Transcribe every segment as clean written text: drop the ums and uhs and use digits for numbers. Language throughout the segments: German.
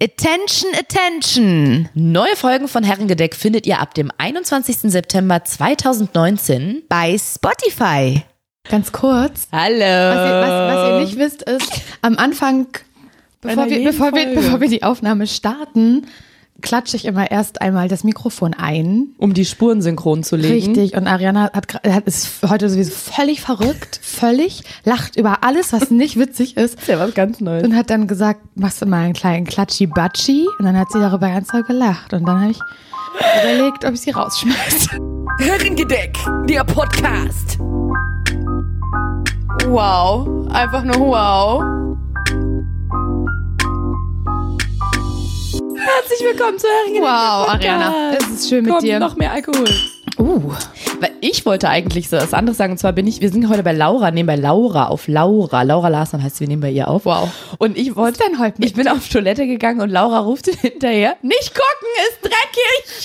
Attention, attention! Neue Folgen von Herrengedeck findet ihr ab dem 21. September 2019 bei Spotify. Ganz kurz. Hallo. Was ihr nicht wisst, ist, am Anfang, bevor wir die Aufnahme starten, klatsche ich immer erst einmal das Mikrofon ein. Um die Spuren synchron zu legen. Richtig. Und Ariana ist heute sowieso völlig verrückt, lacht über alles, was nicht witzig ist. Das ist ja was ganz Neues. Und hat dann gesagt, machst du mal einen kleinen Klatschi-Batschi? Und dann hat sie darüber ganz doll gelacht. Und dann habe ich überlegt, ob ich sie rausschmeiße. Herrengedeck, der Podcast. Wow. Einfach nur wow. Herzlich willkommen zu Herrengedeck. Wow, Ariana, es ist schön mit dir. Noch mehr Alkohol. Weil ich wollte eigentlich so was anderes sagen, und zwar wir sind heute bei Laura, nehmen bei Laura auf. Laura Larsson heißt, wir nehmen bei ihr auf. Wow. Und ich bin auf Toilette gegangen und Laura ruft hinterher, nicht gucken, ist dreckig.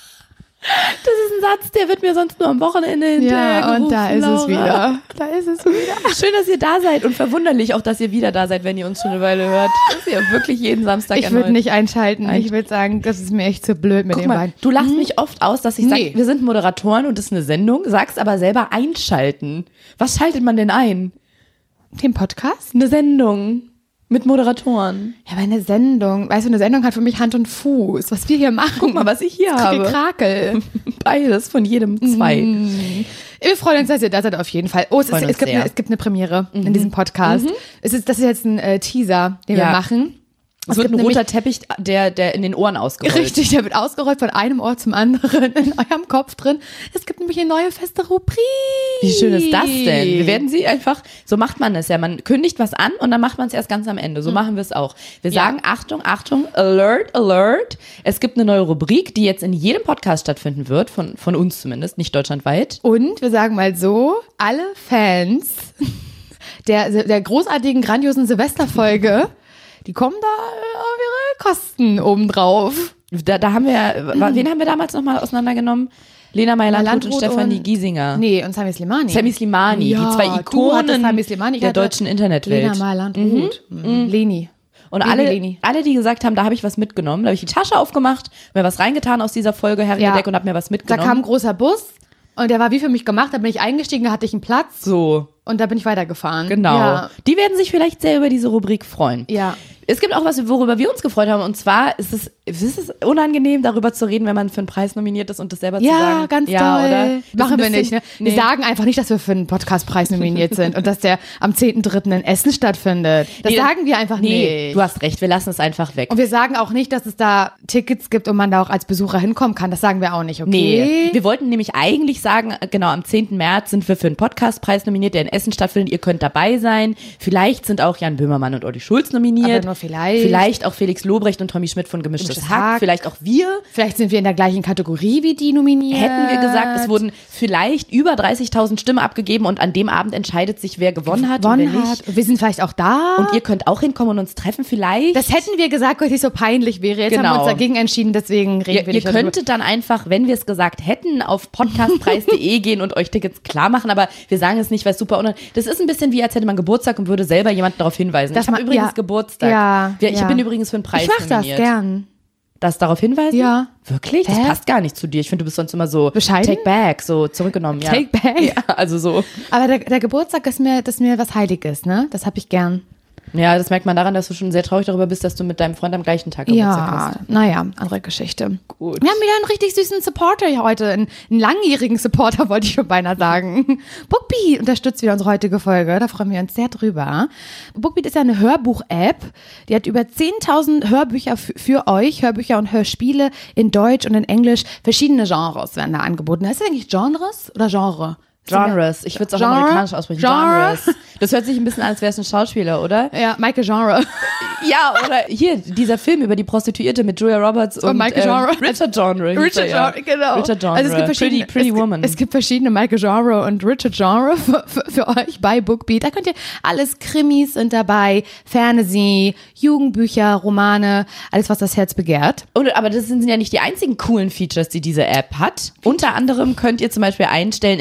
Das ist ein Satz, der wird mir sonst nur am Wochenende hinterher gerufen. Und da ist Laura. es wieder. Da ist es wieder. Schön, dass ihr da seid und verwunderlich auch, dass ihr wieder da seid, wenn ihr uns schon eine Weile hört. Das ist ja wirklich jeden Samstag Ich würde nicht einschalten. Ich würde sagen, das ist mir echt zu blöd mit Guck den mal, beiden. du lachst mich oft aus, dass ich sage, Nee. wir sind Moderatoren und das ist eine Sendung, sagst aber selber einschalten. Was schaltet man denn ein? Den Podcast? Eine Sendung mit Moderatoren. Ja, aber eine Sendung. Weißt du, eine Sendung hat für mich Hand und Fuß. Was wir hier machen. Guck mal, was ich hier habe. Gekrakel. Beides, von jedem zwei. Wir freuen uns, dass ihr da seid auf jeden Fall. Oh, es gibt eine Premiere in diesem Podcast. Das ist jetzt ein Teaser, den wir machen. Es wird ein roter Teppich, der in den Ohren ausgerollt. Richtig, der wird ausgerollt von einem Ohr zum anderen in eurem Kopf drin. Es gibt nämlich eine neue feste Rubrik. Wie schön ist das denn? Wir werden sie einfach, so macht man es ja. Man kündigt was an und dann macht man es erst ganz am Ende. So machen wir es auch. Wir sagen, Achtung, Achtung, Alert, Alert. Es gibt eine neue Rubrik, die jetzt in jedem Podcast stattfinden wird, von uns zumindest, nicht deutschlandweit. Und wir sagen mal so, alle Fans der großartigen, grandiosen Silvesterfolge, die kommen da auf ihre Kosten obendrauf. Da haben wir, wen haben wir damals nochmal auseinandergenommen? Lena Meyer-Landrut und Stefanie Giesinger. Nee, und Sami Slimani. Sami Slimani, ja, die zwei Ikonen Sami Slimani, der deutschen Internetwelt. Lena Meyer-Landrut. Leni. Und alle, die gesagt haben, da habe ich was mitgenommen, da habe ich die Tasche aufgemacht, mir was reingetan aus dieser Folge Herrengedeck und habe mir was mitgenommen. Da kam ein großer Bus und der war wie für mich gemacht, da bin ich eingestiegen, da hatte ich einen Platz. So. Und da bin ich weitergefahren. Genau. Ja. Die werden sich vielleicht sehr über diese Rubrik freuen. Ja. Es gibt auch was, worüber wir uns gefreut haben. Und zwar ist es unangenehm, darüber zu reden, wenn man für einen Preis nominiert ist und das selber zu sagen. Ja, ganz toll. Oder? Machen wir nicht. Ne? Wir sagen einfach nicht, dass wir für einen Podcastpreis nominiert sind und dass der am 10.3. in Essen stattfindet. Das sagen wir einfach nicht. Du hast recht, wir lassen es einfach weg. Und wir sagen auch nicht, dass es da Tickets gibt und man da auch als Besucher hinkommen kann. Das sagen wir auch nicht, okay? Nee. Wir wollten nämlich eigentlich sagen, genau, am 10. März sind wir für einen Podcastpreis nominiert, der in Essen stattfindet. Ihr könnt dabei sein. Vielleicht sind auch Jan Böhmermann und Olli Schulz nominiert. Aber nur vielleicht. Vielleicht auch Felix Lobrecht und Tommy Schmidt von Gemischtes Hack. Vielleicht auch wir. Vielleicht sind wir in der gleichen Kategorie wie die nominiert. Hätten wir gesagt, es wurden vielleicht über 30.000 Stimmen abgegeben und an dem Abend entscheidet sich, wer gewonnen hat und wer nicht. Wir sind vielleicht auch da. Und ihr könnt auch hinkommen und uns treffen vielleicht. Das hätten wir gesagt, weil es nicht so peinlich wäre. Jetzt haben wir uns dagegen entschieden, deswegen reden wir nicht darüber. Ihr könntet dann einfach, wenn wir es gesagt hätten, auf podcastpreis.de gehen und euch Tickets klar machen, aber wir sagen es nicht, weil es super unangenehm. Das ist ein bisschen wie, als hätte man Geburtstag und würde selber jemanden darauf hinweisen. Ich habe übrigens Geburtstag. Ich bin übrigens für einen Preis nominiert. Ich mach das gern. Das darauf hinweisen? Ja. Wirklich? Das passt gar nicht zu dir. Ich finde, du bist sonst immer so bescheiden? Take back, so zurückgenommen. Ja. Take back? Ja, also so. Aber der Geburtstag ist mir was Heiliges, ne? Das habe ich gern. Ja, das merkt man daran, dass du schon sehr traurig darüber bist, dass du mit deinem Freund am gleichen Tag Geburtstag hast. Ja, naja, andere Geschichte. Gut. Wir haben wieder einen richtig süßen Supporter hier heute, einen langjährigen Supporter, wollte ich schon beinahe sagen. Bookbeat unterstützt wieder unsere heutige Folge, da freuen wir uns sehr drüber. Bookbeat ist ja eine Hörbuch-App, die hat über 10.000 Hörbücher für euch, Hörbücher und Hörspiele in Deutsch und in Englisch. Verschiedene Genres werden da angeboten. Ist das eigentlich Genres oder Genre? Genres. Ich würde es auch amerikanisch aussprechen. Genres. Das hört sich ein bisschen an, als wäre es ein Schauspieler, oder? Ja, Michael Genre. Ja, oder hier, dieser Film über die Prostituierte mit Julia Roberts und Michael Genre. Richard Genre. Richard Genre, genau. Richard Genre. Also es gibt verschiedene, Pretty Woman. Es gibt verschiedene Michael Genre und Richard Genre für euch bei Bookbeat. Da könnt ihr alles, Krimis sind dabei, Fantasy, Jugendbücher, Romane, alles, was das Herz begehrt. Aber das sind ja nicht die einzigen coolen Features, die diese App hat. Unter anderem könnt ihr zum Beispiel einstellen, in welcher Geschichte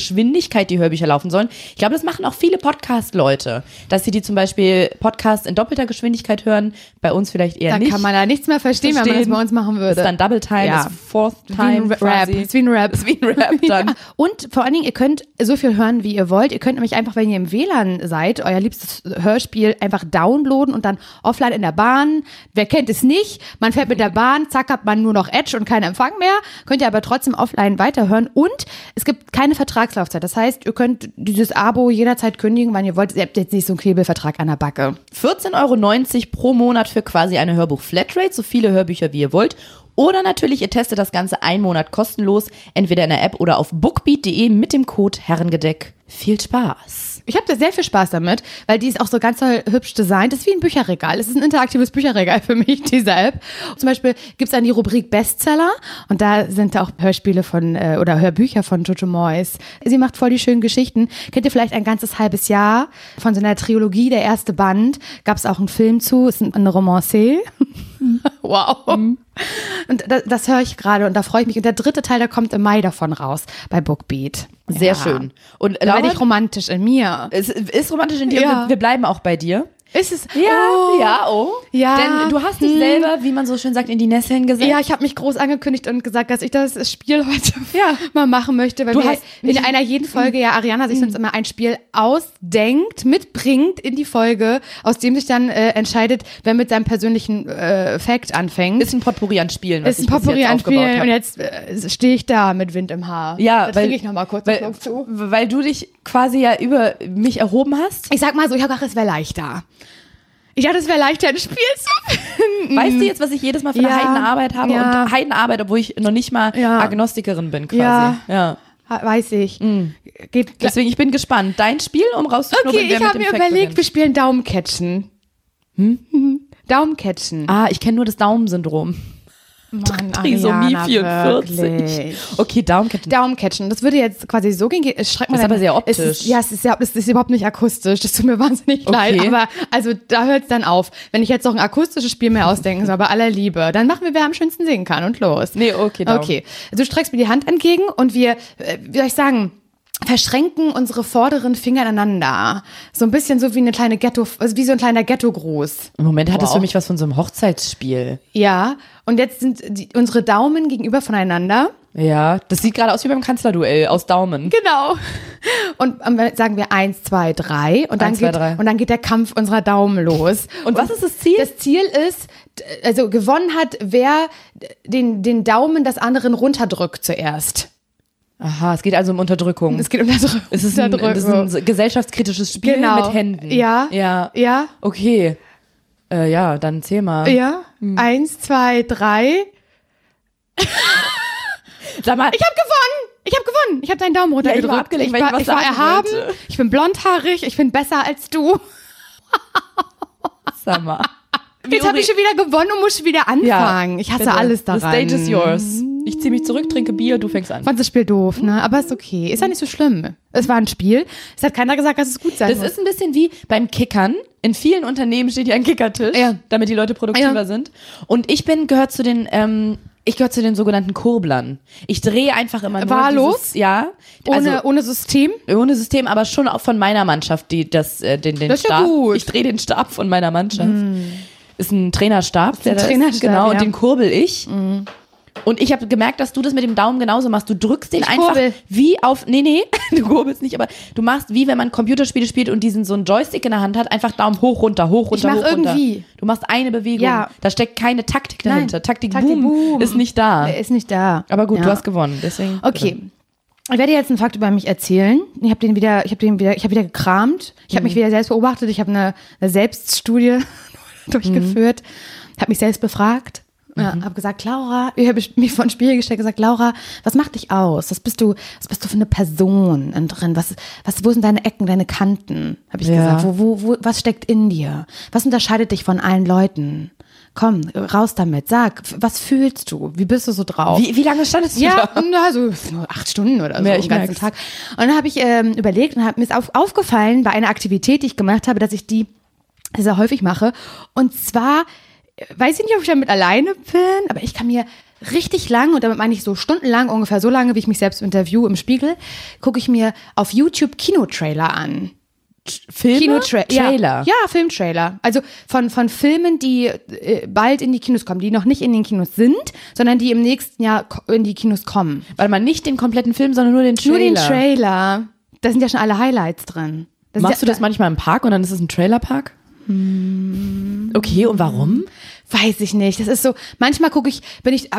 Geschwindigkeit die Hörbücher laufen sollen. Ich glaube, das machen auch viele Podcast-Leute, dass sie die zum Beispiel Podcasts in doppelter Geschwindigkeit hören, bei uns vielleicht eher nicht. Da kann man da nichts mehr verstehen, wenn man das bei uns machen würde. Das ist dann Double Time, Ja. ist Fourth Time quasi. Ist wie ein Rap. Ist wie ein Rap dann. Ja. Und vor allen Dingen, ihr könnt so viel hören, wie ihr wollt. Ihr könnt nämlich einfach, wenn ihr im WLAN seid, euer liebstes Hörspiel einfach downloaden und dann offline in der Bahn. Wer kennt es nicht? Man fährt mit der Bahn, zack, hat man nur noch Edge und keinen Empfang mehr. Könnt ihr aber trotzdem offline weiterhören. Und es gibt keine Vertragslaufzeit. Das heißt, ihr könnt dieses Abo jederzeit kündigen, wann ihr wollt. Ihr habt jetzt nicht so einen Knebelvertrag an der Backe. 14,90 € pro Monat für quasi eine Hörbuch-Flatrate, so viele Hörbücher wie ihr wollt. Oder natürlich, ihr testet das Ganze einen Monat kostenlos, entweder in der App oder auf bookbeat.de mit dem Code Herrengedeck. Viel Spaß! Ich habe da sehr viel Spaß damit, weil die ist auch so ganz toll hübsch designt. Das ist wie ein Bücherregal. Es ist ein interaktives Bücherregal für mich, diese App. Zum Beispiel gibt es dann die Rubrik Bestseller und da sind auch Hörspiele von oder Hörbücher von Jojo Moyes. Sie macht voll die schönen Geschichten. Kennt ihr vielleicht ein ganzes halbes Jahr von so einer Trilogie, der erste Band. Gab es auch einen Film zu, ist eine Romancée. Wow. Und das höre ich gerade und da freue ich mich. Und der dritte Teil, der kommt im Mai davon raus bei Bookbeat. Sehr schön. Und Da werde ich romantisch in mir. Es ist romantisch in dir Ja. und wir bleiben auch bei dir. Ist es? Oh. Ja. Denn du hast dich selber, wie man so schön sagt, in die Nesseln gesetzt. Ja, ich habe mich groß angekündigt und gesagt, dass ich das Spiel heute mal machen möchte, weil Du wir hast in einer jeden Folge ja Ariana sich sonst immer ein Spiel ausdenkt, mitbringt in die Folge, aus dem sich dann entscheidet, wer mit seinem persönlichen Fact anfängt. Ist ein Potpourri an Spielen, was Ist ein ich bis Potpourri jetzt an aufgebaut Spielen habe. und jetzt stehe ich da mit Wind im Haar. Ja, da weil trinke ich nochmal kurz einen weil, Schluck zu. weil du dich quasi ja über mich erhoben hast. Ich sag mal so, ich habe gedacht, es wäre leichter. Ich dachte, es wäre leichter, ein Spiel zu finden. Weißt du jetzt, was ich jedes Mal für eine Ja. Heidenarbeit habe? Ja. Und Heidenarbeit, obwohl ich noch nicht mal Ja. Agnostikerin bin quasi. Ja. Weiß ich. Geht Deswegen, ich bin gespannt. Dein Spiel, um rauszuschnuppern, Okay, wer ich mit habe dem mir Fact überlegt, wir beginnt. spielen Daumencatchen. Daumencatchen. Ich kenne nur das Daumensyndrom. Mann, Trisomie Ariana, 44. wirklich. Okay, Daumencatchen. Daumencatchen. Das würde jetzt quasi so gehen. Schreibt man Ist dann- aber sehr optisch. Es ist überhaupt nicht akustisch. Das tut mir wahnsinnig leid. Aber also da hört es dann auf. Wenn ich jetzt noch ein akustisches Spiel mehr ausdenken soll, bei aller Liebe, dann machen wir, wer am schönsten singen kann und los. Nee, okay, Daumen. Okay. Du streckst mir die Hand entgegen und wir, wie soll ich sagen, verschränken unsere vorderen Finger ineinander. So ein bisschen so wie eine kleine also wie so ein kleiner Ghetto-Gruß. Im Moment hat es Wow. für mich was von so einem Hochzeitsspiel. Ja, und jetzt sind unsere Daumen gegenüber voneinander. Ja, das sieht gerade aus wie beim Kanzlerduell aus Daumen. Genau. Und sagen wir 1, 2, 3 und dann 1, 2, 3. und dann geht der Kampf unserer Daumen los. Und was ist das Ziel? Das Ziel ist, also gewonnen hat, wer den Daumen des anderen runterdrückt zuerst. Aha, es geht also um Unterdrückung. Es geht um das Es ist ein gesellschaftskritisches Spiel Genau. mit Händen. Ja. Ja. Ja. Okay. Ja, dann zähl mal. Ja. 1, 2, 3. Sag mal, Ich habe gewonnen. Ich habe deinen Daumen runtergedrückt. Ja, ich war abgelenkt, weil ich was ich war sagen erhaben. wollte. Ich bin blondhaarig. Ich bin besser als du. sag mal. Jetzt habe ich schon wieder gewonnen und muss schon wieder anfangen. Ich hasse bitte. alles daran. The stage is yours. Ich ziehe mich zurück, trinke Bier, du fängst an. Fand das Spiel doof, ne? Aber ist okay. Ist ja nicht so schlimm. Es war ein Spiel. Es hat keiner gesagt, dass es gut sein Das muss. ist ein bisschen wie beim Kickern. In vielen Unternehmen steht ja ein Kickertisch, Ja. damit die Leute produktiver sind. Und ich gehöre zu den sogenannten Kurblern. Ich drehe einfach immer nur Wahllos? ohne System. System, aber schon auch von meiner Mannschaft, die den Das ist ja Stab. gut. Ich drehe den Stab von meiner Mannschaft. Ist ein Trainerstab, der da Trainerstab, genau, ja. und den kurbel ich. Und ich habe gemerkt, dass du das mit dem Daumen genauso machst. Du drückst den Ich einfach kurbel. wie auf, nee, du kurbelst nicht, aber du machst wie wenn man Computerspiele spielt und so einen Joystick in der Hand hat, einfach Daumen hoch, runter, hoch, runter, mach hoch, runter. irgendwie. Du machst eine Bewegung. Ja. Da steckt keine Taktik dahinter. Nein. Taktik Taktik boom boom. ist nicht da. Der ist nicht da. Aber gut, Ja. du hast gewonnen, deswegen. Okay. Ich werde jetzt einen Fakt über mich erzählen. Ich habe wieder gekramt. Ich habe mich wieder selbst beobachtet. Ich habe eine Selbststudie durchgeführt. Habe mich selbst befragt. Ja, habe gesagt, Laura, ich habe mich vor ein Spiel gestellt, gesagt, Laura, was macht dich aus? Was bist du für eine Person innen drin? Wo sind deine Ecken, deine Kanten? Habe ich Ja. gesagt. Was steckt in dir? Was unterscheidet dich von allen Leuten? Komm, raus damit. Sag, was fühlst du? Wie bist du so drauf? Wie lange standest du Ja, da? also 8 Stunden oder so, Ja, den ich ganzen merk's. Tag. Und dann habe ich überlegt und mir ist aufgefallen bei einer Aktivität, die ich gemacht habe, dass ich die sehr häufig mache. Und zwar, weiß ich nicht, ob ich damit alleine bin, aber ich kann mir richtig lang, und damit meine ich so stundenlang, ungefähr so lange, wie ich mich selbst interview im Spiegel, gucke ich mir auf YouTube Kinotrailer an. Trailer? Ja, Filmtrailer. Also von Filmen, die bald in die Kinos kommen, die noch nicht in den Kinos sind, sondern die im nächsten Jahr in die Kinos kommen. Weil man nicht den kompletten Film, sondern nur den Trailer. Nur den Trailer. Da sind ja schon alle Highlights drin. Machst du das manchmal im Park und dann ist es ein Trailerpark? Okay, und warum? Weiß ich nicht. Das ist so, manchmal gucke ich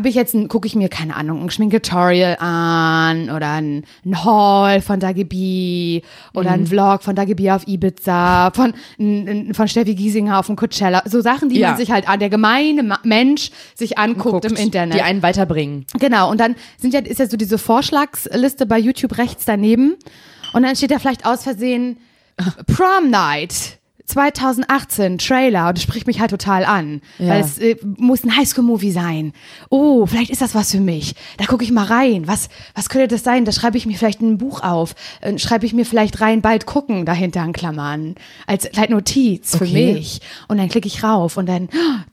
mir, keine Ahnung, ein Schminktutorial an oder ein Haul von Dagi B oder ein Vlog von Dagi B auf Ibiza, von Steffi Giesinger auf dem Coachella. So Sachen, die man sich halt der gemeine Mensch sich anguckt im Internet. Die einen weiterbringen. Genau. Und dann ist ja so diese Vorschlagsliste bei YouTube rechts daneben. Und dann steht da vielleicht aus Versehen Prom Night 2018 Trailer, und das spricht mich halt total an, weil es muss ein Highschool-Movie sein. Oh, vielleicht ist das was für mich. Da gucke ich mal rein. Was könnte das sein? Da schreibe ich mir vielleicht ein Buch auf. Schreibe ich mir vielleicht rein, bald gucken, dahinter in Klammern. Als vielleicht Notiz für mich. Und dann klicke ich rauf und dann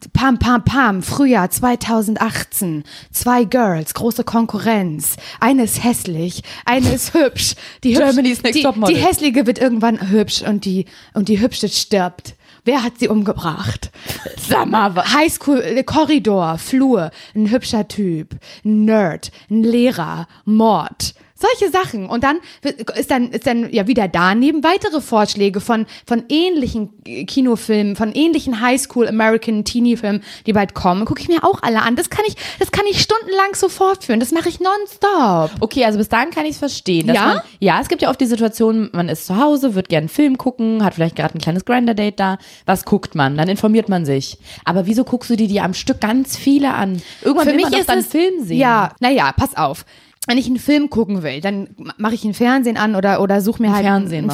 pam, Frühjahr 2018. 2 Girls, große Konkurrenz. Eine ist hässlich, eine ist hübsch. Germany's Next Topmodel. Die hässliche wird irgendwann hübsch und die hübsche stirbt. Wer hat sie umgebracht? Sag mal, Highschool, Korridor, Flur, ein hübscher Typ, ein Nerd, ein Lehrer, Mord. Solche Sachen. Und dann ist dann ja wieder daneben weitere Vorschläge von ähnlichen Kinofilmen, von ähnlichen Highschool American Teenie-Filmen, die bald kommen. Gucke ich mir auch alle an. Das kann ich stundenlang so fortführen. Das mache ich nonstop. Okay, also bis dahin kann ich es verstehen. Ja? Es gibt ja oft die Situation, man ist zu Hause, wird gerne einen Film gucken, hat vielleicht gerade ein kleines Grindr-Date da. Was guckt man? Dann informiert man sich. Aber wieso guckst du dir die am Stück ganz viele an? Irgendwann will man doch dann einen Film sehen. Ja, naja, pass auf. Wenn ich einen Film gucken will, dann mache ich einen Fernsehen an oder suche mir halt einen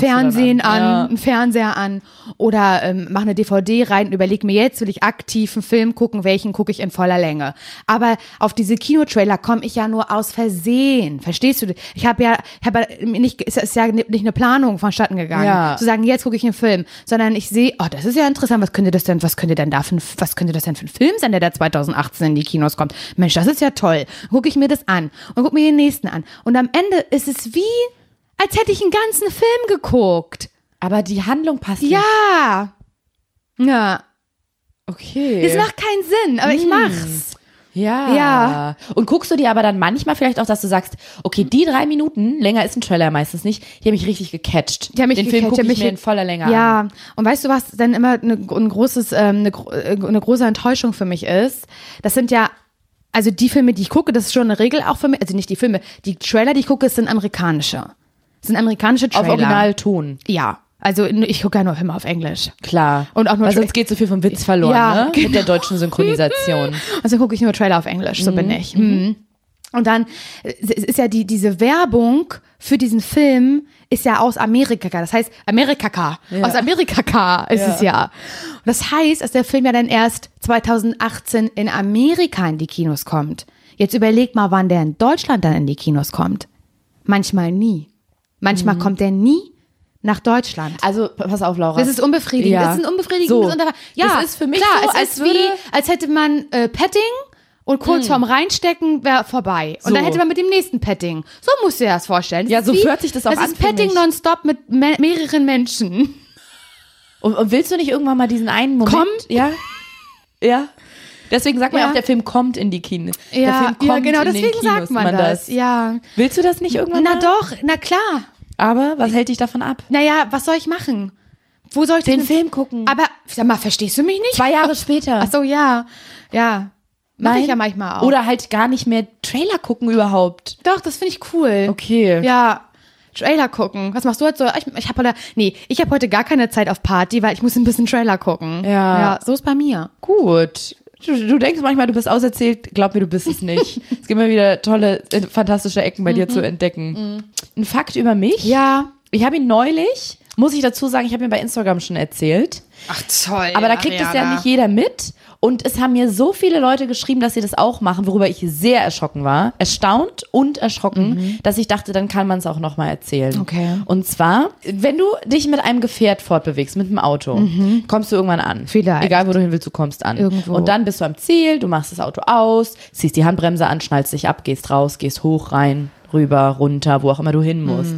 Fernseher an oder mache eine DVD rein und überlege mir, jetzt will ich aktiv einen Film gucken, welchen gucke ich in voller Länge. Aber auf diese Kinotrailer komme ich ja nur aus Versehen. Verstehst du? Ich habe ja nicht, es ist ja nicht eine Planung vonstatten gegangen, zu sagen, jetzt gucke ich einen Film, sondern ich sehe, oh, das ist ja interessant, was könnte das denn für ein Film sein, der 2018 in die Kinos kommt? Mensch, das ist ja toll. Gucke ich mir das an und gucke mir den nächsten an. Und am Ende ist es wie, als hätte ich einen ganzen Film geguckt. Aber die Handlung passt nicht. Ja. Okay. Das macht keinen Sinn, aber ich mach's. Ja. Und guckst du dir aber dann manchmal vielleicht auch, dass du sagst, okay, die 3 Minuten, länger ist ein Trailer meistens nicht, die haben mich richtig gecatcht. Den Film gucke ich mir in voller Länge an. Ja, und weißt du, was dann immer eine große Enttäuschung für mich ist? Das sind ja, also die Filme, die ich gucke, das ist schon eine Regel auch für mich, also nicht die Filme, die Trailer, die ich gucke, sind amerikanische. Das sind amerikanische Trailer. Auf Originalton. Ja. Also ich gucke ja nur Filme auf Englisch. Klar. Und auch nur weil sonst geht so viel vom Witz verloren, ne? Genau. Mit der deutschen Synchronisation. Also gucke ich nur Trailer auf Englisch, so bin ich. Und dann ist ja diese Werbung für diesen Film ist ja aus Amerika. Das heißt, aus Amerika ist es ja. Und das heißt, dass der Film ja dann erst 2018 in Amerika in die Kinos kommt. Jetzt überleg mal, wann der in Deutschland dann in die Kinos kommt. Manchmal nie. Manchmal kommt der nie nach Deutschland. Also, pass auf, Laura. Das ist unbefriedigend. Ja. Das ist ein unbefriedigendes das ist für mich klar, so, es ist wie, als hätte man Petting und kurz vorm Reinstecken wäre vorbei. Und dann hätte man mit dem nächsten Petting. So musst du dir das vorstellen. Das so hört sich das auch an. Das ist Petting nonstop mit mehreren Menschen. Und willst du nicht irgendwann mal diesen einen Moment? Kommt? Ja. Deswegen sagt man ja auch, der Film kommt in die Kinos. Der Film kommt genau, in deswegen den Kinos, sagt man das. Ja. Willst du das nicht irgendwann mal? Na doch, na klar. Aber was hält dich davon ab? Naja, was soll ich machen? Wo soll ich den Film gucken? Aber, sag mal, verstehst du mich nicht? 2 Jahre später. Ach so, ja. Mach ich ja manchmal auch. Oder halt gar nicht mehr Trailer gucken überhaupt. Doch, das finde ich cool. Okay. Ja, Trailer gucken. Was machst du heute so? Ich habe heute gar keine Zeit auf Party, weil ich muss ein bisschen Trailer gucken. Ja, so ist bei mir. Gut. Du denkst manchmal, du bist auserzählt. Glaub mir, du bist es nicht. Es gibt immer wieder tolle, fantastische Ecken bei dir zu entdecken. Ein Fakt über mich. Ja. Ich habe ihn neulich muss ich dazu sagen, ich habe mir bei Instagram schon erzählt. Ach toll. Aber da kriegt es ja nicht jeder mit. Und es haben mir so viele Leute geschrieben, dass sie das auch machen, worüber ich sehr erschrocken war. Erstaunt und erschrocken, dass ich dachte, dann kann man es auch nochmal erzählen. Okay. Und zwar, wenn du dich mit einem Gefährt fortbewegst, mit einem Auto, kommst du irgendwann an. Vielleicht. Egal, wo du hin willst, du kommst an. Irgendwo. Und dann bist du am Ziel, du machst das Auto aus, ziehst die Handbremse an, schnallst dich ab, gehst raus, gehst hoch, rein, rüber, runter, wo auch immer du hin musst.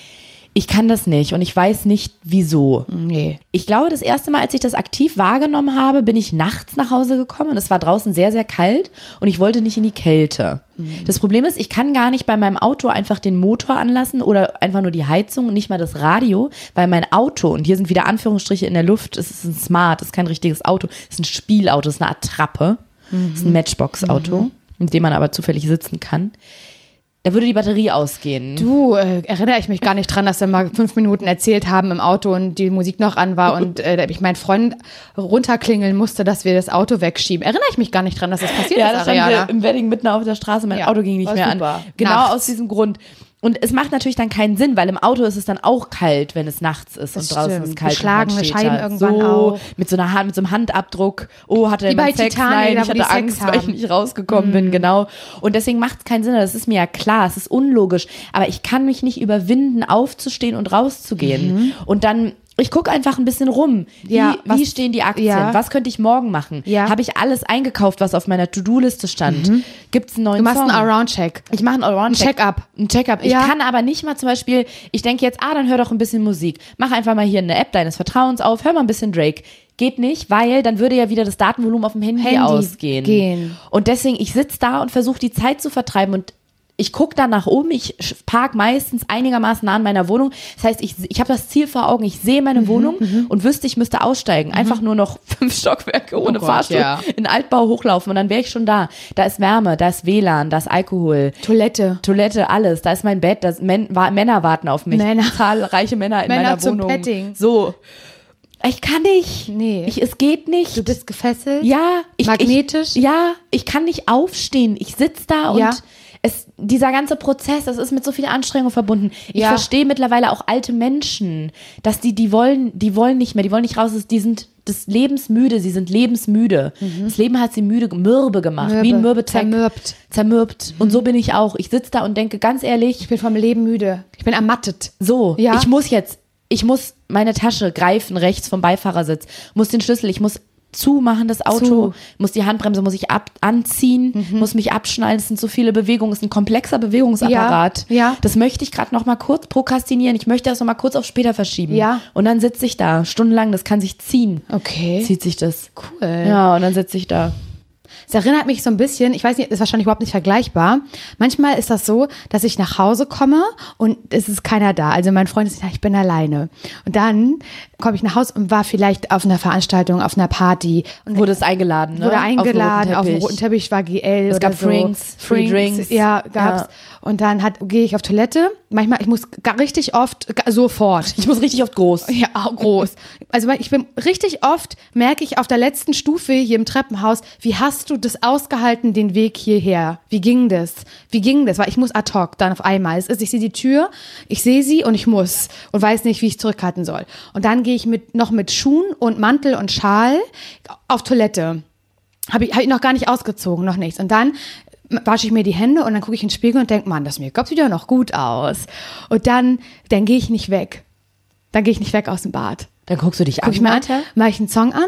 Ich kann das nicht und ich weiß nicht, wieso. Nee. Ich glaube, das erste Mal, als ich das aktiv wahrgenommen habe, bin ich nachts nach Hause gekommen und es war draußen sehr, sehr kalt und ich wollte nicht in die Kälte. Das Problem ist, ich kann gar nicht bei meinem Auto einfach den Motor anlassen oder einfach nur die Heizung und nicht mal das Radio, weil mein Auto, und hier sind wieder Anführungsstriche in der Luft, es ist ein Smart, es ist kein richtiges Auto, es ist ein Spielauto, es ist eine Attrappe, es ist ein Matchbox-Auto, in dem man aber zufällig sitzen kann. Da würde die Batterie ausgehen. Du, erinnere ich mich gar nicht dran, dass wir mal 5 Minuten erzählt haben im Auto und die Musik noch an war und ich meinen Freund runterklingeln musste, dass wir das Auto wegschieben. Erinnere ich mich gar nicht dran, dass das passiert ist, Ja, das stand wir im Wedding mitten auf der Straße, mein Auto ging nicht mehr super. an. Genau Nachts. aus diesem Grund. Und es macht natürlich dann keinen Sinn, weil im Auto ist es dann auch kalt, wenn es nachts ist Das und draußen stimmt. ist es kalt. Beschlagene und man steht Scheiben da irgendwann so auch. mit so einem Handabdruck. Oh, hatte Wie er bei Sex? Titanic, Nein, da, ich wo die hatte Sex Angst, weil ich haben. nicht rausgekommen bin, genau. Und deswegen macht es keinen Sinn, das ist mir ja klar, es ist unlogisch. Aber ich kann mich nicht überwinden, aufzustehen und rauszugehen. Und dann ich gucke einfach ein bisschen rum. Wie stehen die Aktien? Ja. Was könnte ich morgen machen? Ja. Habe ich alles eingekauft, was auf meiner To-Do-Liste stand? Gibt es einen neuen Du machst Song? einen Around-Check. Ich mache einen Allround-Check. Ein Check-up. Ich Ja. kann aber nicht mal zum Beispiel, ich denke jetzt, dann hör doch ein bisschen Musik. Mach einfach mal hier eine App deines Vertrauens auf, hör mal ein bisschen Drake. Geht nicht, weil dann würde ja wieder das Datenvolumen auf dem Handy ausgehen. Und deswegen, ich sitze da und versuche die Zeit zu vertreiben und ich gucke da nach oben, ich parke meistens einigermaßen nah an meiner Wohnung. Das heißt, ich habe das Ziel vor Augen, ich sehe meine Wohnung und wüsste, ich müsste aussteigen. Einfach nur noch 5 Stockwerke ohne Fahrstuhl in Altbau hochlaufen und dann wäre ich schon da. Da ist Wärme, da ist WLAN, da ist Alkohol. Toilette, alles. Da ist mein Bett, Männer warten auf mich. Zahlreiche Männer in meiner Wohnung. Petting. So. Ich kann nicht. Nee. Es geht nicht. Du bist gefesselt? Ja. Magnetisch? Ich kann nicht aufstehen. Ich sitze da und dieser ganze Prozess, das ist mit so viel Anstrengung verbunden. Ich verstehe mittlerweile auch alte Menschen, dass die wollen nicht mehr, die wollen nicht raus, die sind des Lebens müde, sie sind lebensmüde. Das Leben hat sie mürbe gemacht, wie ein Mürbeteig. Zermürbt. Und so bin ich auch. Ich sitze da und denke, ganz ehrlich. Ich bin vom Leben müde. Ich bin ermattet. So, Ja. Ich muss meine Tasche greifen, rechts vom Beifahrersitz, muss den Schlüssel, ich muss zumachen das Auto, muss die Handbremse, muss ich anziehen, muss mich abschnallen, es sind so viele Bewegungen, es ist ein komplexer Bewegungsapparat. Ja. Das möchte ich gerade noch mal kurz prokrastinieren, ich möchte das noch mal kurz auf später verschieben. Ja. Und dann sitze ich da, stundenlang, das kann sich ziehen. Okay. Zieht sich das. Cool. Ja, und dann sitze ich da. Es erinnert mich so ein bisschen, ich weiß nicht, ist wahrscheinlich überhaupt nicht vergleichbar. Manchmal ist das so, dass ich nach Hause komme und es ist keiner da. Also mein Freund ist, ich bin alleine. Und dann komme ich nach Hause und war vielleicht auf einer Veranstaltung, auf einer Party. Und Wurde es eingeladen, ne? Wurde eingeladen, auf dem roten roten Teppich war GL. Es oder gab so. Drinks, Free Drinks. Ja, gab's. Ja. Und dann gehe ich auf Toilette. Manchmal, ich muss richtig oft, sofort. Ich muss richtig oft groß. Ja, auch groß. Also ich bin richtig oft, merke ich auf der letzten Stufe hier im Treppenhaus, wie hast du das ausgehalten, den Weg hierher? Wie ging das? Weil ich muss ad hoc dann auf einmal. Ich sehe die Tür, ich sehe sie und ich muss und weiß nicht, wie ich zurückhalten soll. Und dann gehe ich noch mit Schuhen und Mantel und Schal auf Toilette. Hab ich noch gar nicht ausgezogen, noch nichts. Und dann wasche ich mir die Hände und dann gucke ich in den Spiegel und denke, Mann, das Make-up sieht ja noch gut aus. Und dann gehe ich nicht weg. Dann gehe ich nicht weg aus dem Bad. Dann guckst du dich an. Guck ich mir an, mache ich einen Song an,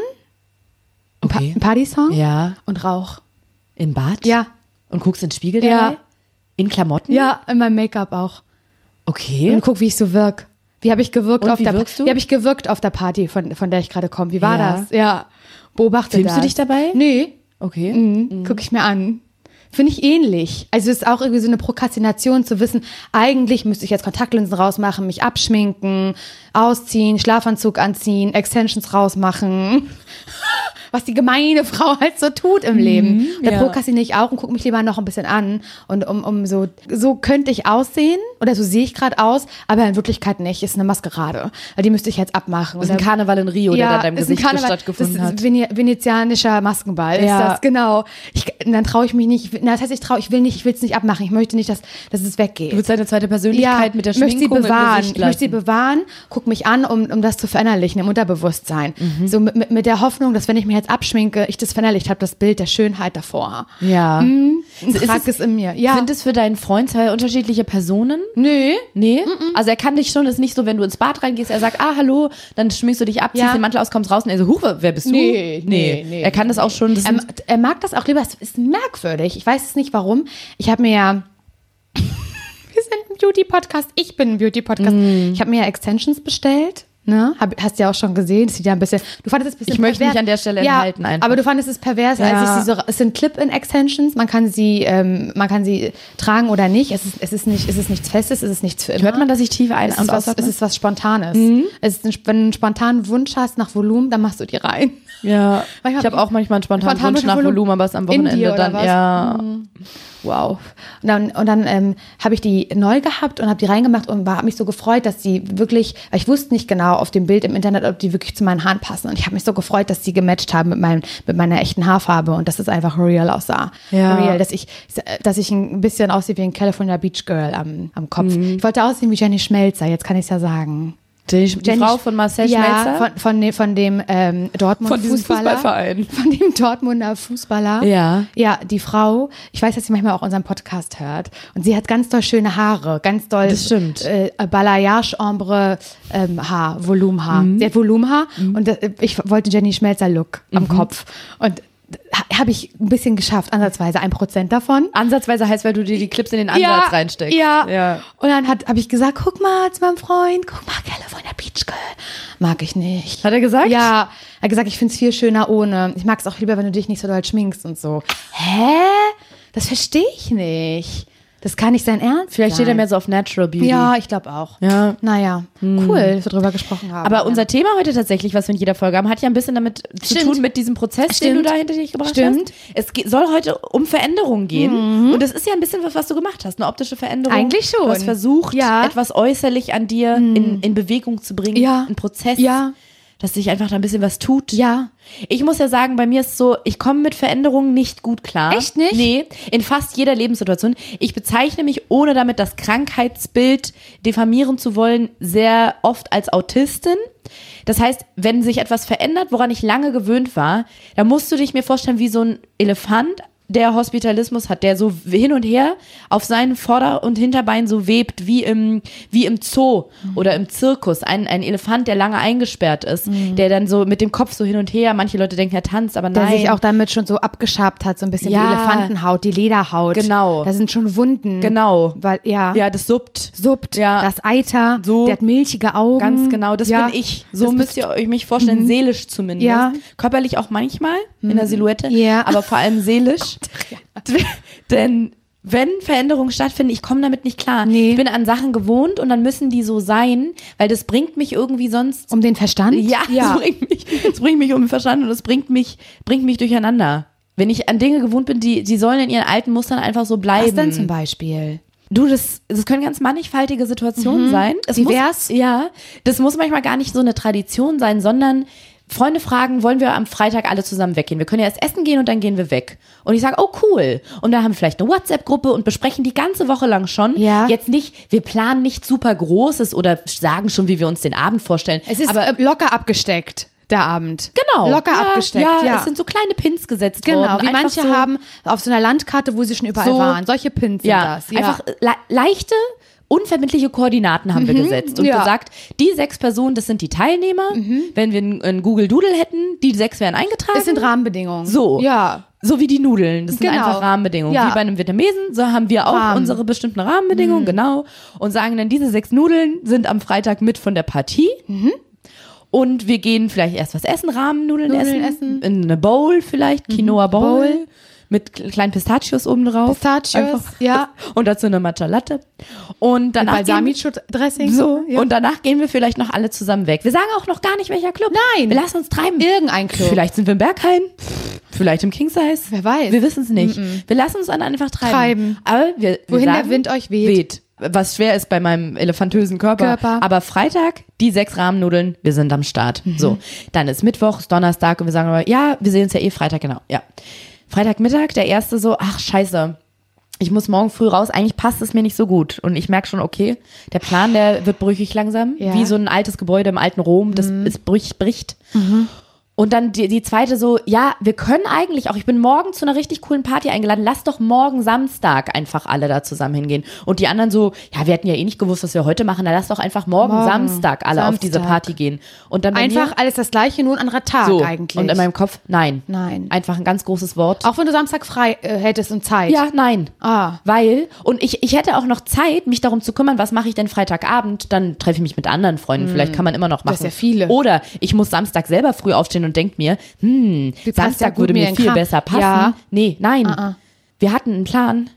Okay. einen Partysong Ja. und rauch. Im Bad? Ja. Und guckst in den Spiegel Ja. dabei? In Klamotten? Ja, in meinem Make-up auch. Okay. Und guck, wie ich so wirke. Wie habe ich gewirkt Und auf wie der wirkst du? Wie habe ich gewirkt auf der Party, von der ich gerade komme? Wie war Ja. das? Ja. Beobachte Filmst das. du dich dabei? Nee. Okay. Guck ich mir an. Finde ich ähnlich. Also es ist auch irgendwie so eine Prokrastination zu wissen, eigentlich müsste ich jetzt Kontaktlinsen rausmachen, mich abschminken, ausziehen, Schlafanzug anziehen, Extensions rausmachen. Was die gemeine Frau halt so tut im Leben. Da ja. prokrastiniere ich auch und gucke mich lieber noch ein bisschen an. Und so könnte ich aussehen oder so sehe ich gerade aus, aber in Wirklichkeit nicht. Ist eine Maskerade. Weil die müsste ich jetzt abmachen. Das ist ein Karneval in Rio, der da in deinem ist ein Gesicht Karneval. stattgefunden Das hat. ist venezianischer Maskenball. Ja. Ist das, genau. dann traue ich mich nicht, das heißt, ich will es nicht abmachen, ich möchte nicht, dass es weggeht. Du willst deine zweite Persönlichkeit mit der Schminkung ich im möchte sie bewahren, guck mich an, um das zu verinnerlichen im Unterbewusstsein. So mit der Hoffnung, dass wenn ich mich jetzt abschminke, ich das verinnerlicht habe, das Bild der Schönheit davor. Ja. Trag es in mir. Ja. Sind es für deinen Freund zwei unterschiedliche Personen? Nee. Nee? Also er kann dich schon, das ist nicht so, wenn du ins Bad reingehst, er sagt, hallo, dann schminkst du dich ab, ziehst den Mantel aus, kommst raus und er so, wer bist du? Nee. Er kann das auch schon. Er mag das auch lieber, es ist merkwürdig. Ich weiß es nicht, warum. Ich habe mir ja, wir sind ein Beauty-Podcast, ich bin ein Beauty-Podcast. Ich habe mir ja Extensions bestellt. Ne? Hast du ja auch schon gesehen, das sieht ja ein bisschen, du fandest es ein bisschen ich möchte mich an der Stelle enthalten einfach. Aber du fandest es pervers, als ich sie so, es sind Clip-in-Extensions, man kann sie tragen oder nicht, es ist nichts Festes, es ist nichts für immer. Hört man, dass ich tief ein- und ausatme? Es ist was Spontanes. Wenn du einen spontanen Wunsch hast nach Volumen, dann machst du die rein. Ja, ich habe auch manchmal einen spontanen Wunsch nach Volumen, aber es am Wochenende dann, ja. Wow. Und dann habe ich die neu gehabt und habe die reingemacht und habe mich so gefreut, dass die wirklich, weil ich wusste nicht genau auf dem Bild im Internet, ob die wirklich zu meinen Haaren passen. Und ich habe mich so gefreut, dass die gematcht haben mit meiner echten Haarfarbe und dass es einfach real aussah. Ja. Real, dass ich ein bisschen aussehe wie ein California Beach Girl am Kopf. Ich wollte aussehen wie Jenny Schmelzer, jetzt kann ich es ja sagen. Die Frau von Marcel Schmelzer? Von dem Dortmund Fußballverein. Von dem Dortmunder Fußballer. Ja. Ja, die Frau, ich weiß, dass sie manchmal auch unseren Podcast hört. Und sie hat ganz doll schöne Haare, ganz doll Balayage-Ombre Haar, Volumenhaar. Sie hat Volumenhaar und ich wollte Jenny Schmelzer-Look am Kopf. Und habe ich ein bisschen geschafft, ansatzweise 1% davon. Ansatzweise heißt, weil du dir die Clips in den Ansatz reinsteckst. Ja. Und dann habe ich gesagt, guck mal zu meinem Freund, guck mal, California Beach Girl. Mag ich nicht. Hat er gesagt? Ja. Er hat gesagt, ich finde es viel schöner ohne. Ich mag es auch lieber, wenn du dich nicht so doll schminkst und so. Hä? Das verstehe ich nicht. Das kann nicht sein Ernst Vielleicht sein. steht er mehr so auf Natural Beauty. Ja, ich glaube auch. Ja. Naja, cool, dass wir drüber gesprochen haben. Aber unser Thema heute tatsächlich, was wir in jeder Folge haben, hat ja ein bisschen damit zu tun mit diesem Prozess, den du da hinter dich gebracht hast. Es soll heute um Veränderungen gehen. Und das ist ja ein bisschen was du gemacht hast, eine optische Veränderung. Eigentlich schon. Du hast versucht, etwas äußerlich an dir in Bewegung zu bringen. Ja. Ein Prozess. Ja. Dass sich einfach da ein bisschen was tut. Ja. Ich muss ja sagen, bei mir ist so, ich komme mit Veränderungen nicht gut klar. Echt nicht? Nee, in fast jeder Lebenssituation. Ich bezeichne mich, ohne damit das Krankheitsbild diffamieren zu wollen, sehr oft als Autistin. Das heißt, wenn sich etwas verändert, woran ich lange gewöhnt war, dann musst du dich mir vorstellen wie so ein Elefant, der Hospitalismus hat, der so hin und her auf seinen Vorder- und Hinterbein so webt, wie im Zoo oder im Zirkus. Ein Elefant, der lange eingesperrt ist, der dann so mit dem Kopf so hin und her, manche Leute denken, er tanzt, aber nein. Der sich auch damit schon so abgeschabt hat, so ein bisschen die Elefantenhaut, die Lederhaut. Genau. Da sind schon Wunden. Genau. Weil, Ja, das suppt. Ja. Das Eiter, So. der hat milchige Augen. Ganz genau, das bin ich. So müsst ihr euch mich vorstellen, seelisch zumindest. Ja. Körperlich auch manchmal in der Silhouette, Ja. aber vor allem seelisch. Denn wenn Veränderungen stattfinden, ich komme damit nicht klar. Nee. Ich bin an Sachen gewohnt und dann müssen die so sein, weil das bringt mich irgendwie sonst. Um den Verstand? Ja. Das bringt mich um den Verstand und das bringt mich durcheinander. Wenn ich an Dinge gewohnt bin, die sollen in ihren alten Mustern einfach so bleiben. Was denn zum Beispiel? Du, das können ganz mannigfaltige Situationen sein. Divers? Das muss manchmal gar nicht so eine Tradition sein, sondern Freunde fragen, wollen wir am Freitag alle zusammen weggehen? Wir können ja erst essen gehen und dann gehen wir weg. Und ich sage, oh cool. Und da haben wir vielleicht eine WhatsApp-Gruppe und besprechen die ganze Woche lang schon. Ja. Jetzt nicht, wir planen nicht super Großes oder sagen schon, wie wir uns den Abend vorstellen. Es ist aber locker abgesteckt, der Abend. Genau. Locker abgesteckt, ja. Es sind so kleine Pins gesetzt worden. Genau, wie Einfach manche so, haben auf so einer Landkarte, wo sie schon überall So. waren. Solche Pins sind das. Ja. Einfach leichte, unverbindliche Koordinaten haben wir gesetzt und gesagt, die 6 Personen, das sind die Teilnehmer. Wenn wir einen Google Doodle hätten, die 6 wären eingetragen. Das sind Rahmenbedingungen. So. Ja. So wie die Nudeln. Das sind Genau. einfach Rahmenbedingungen. Ja. Wie bei einem Vietnamesen, so haben wir auch Rahmen. unsere bestimmten Rahmenbedingungen, genau. Und sagen dann, diese 6 Nudeln sind am Freitag mit von der Partie. Und wir gehen vielleicht erst was essen, Rahmennudeln essen. In eine Bowl vielleicht, Quinoa Bowl. Mit kleinen Pistachios oben drauf. Pistachios, ja. Und dazu eine Matcha Latte. Und danach Balsamico-Dressing. so, ja. und danach gehen wir vielleicht noch alle zusammen weg. Wir sagen auch noch gar nicht, welcher Club. Nein. Wir lassen uns treiben. Irgendein Club. Vielleicht sind wir im Berghain, vielleicht im King Size. Wer weiß. Wir wissen es nicht. Wir lassen uns dann einfach treiben. Aber wir Wohin sagen, der Wind euch weht. Was schwer ist bei meinem elefantösen Körper. Aber Freitag, die 6 Rahmennudeln, wir sind am Start. So, dann ist Mittwoch, ist Donnerstag und wir sagen aber, ja, wir sehen uns ja eh Freitag, genau. Ja. Freitagmittag, der erste so, ach scheiße, ich muss morgen früh raus, eigentlich passt es mir nicht so gut. Und ich merke schon, okay, der Plan, der wird brüchig langsam, wie so ein altes Gebäude im alten Rom, das bricht. Und dann die zweite so, ja, wir können eigentlich auch, ich bin morgen zu einer richtig coolen Party eingeladen, lass doch morgen Samstag einfach alle da zusammen hingehen. Und die anderen so, ja, wir hätten ja eh nicht gewusst, was wir heute machen, dann lass doch einfach morgen Samstag alle auf diese Party gehen. Und dann einfach alles das Gleiche, nur ein anderer Tag eigentlich. Und in meinem Kopf, nein. Einfach ein ganz großes Wort. Auch wenn du Samstag frei hättest und Zeit. Ja, nein. Weil, und ich hätte auch noch Zeit, mich darum zu kümmern, was mache ich denn Freitagabend, dann treffe ich mich mit anderen Freunden, vielleicht kann man immer noch machen. Das ist ja viele. Oder ich muss Samstag selber früh aufstehen und denkt mir, Samstag würde mir viel besser passen. Ja. Nein. Wir hatten einen Plan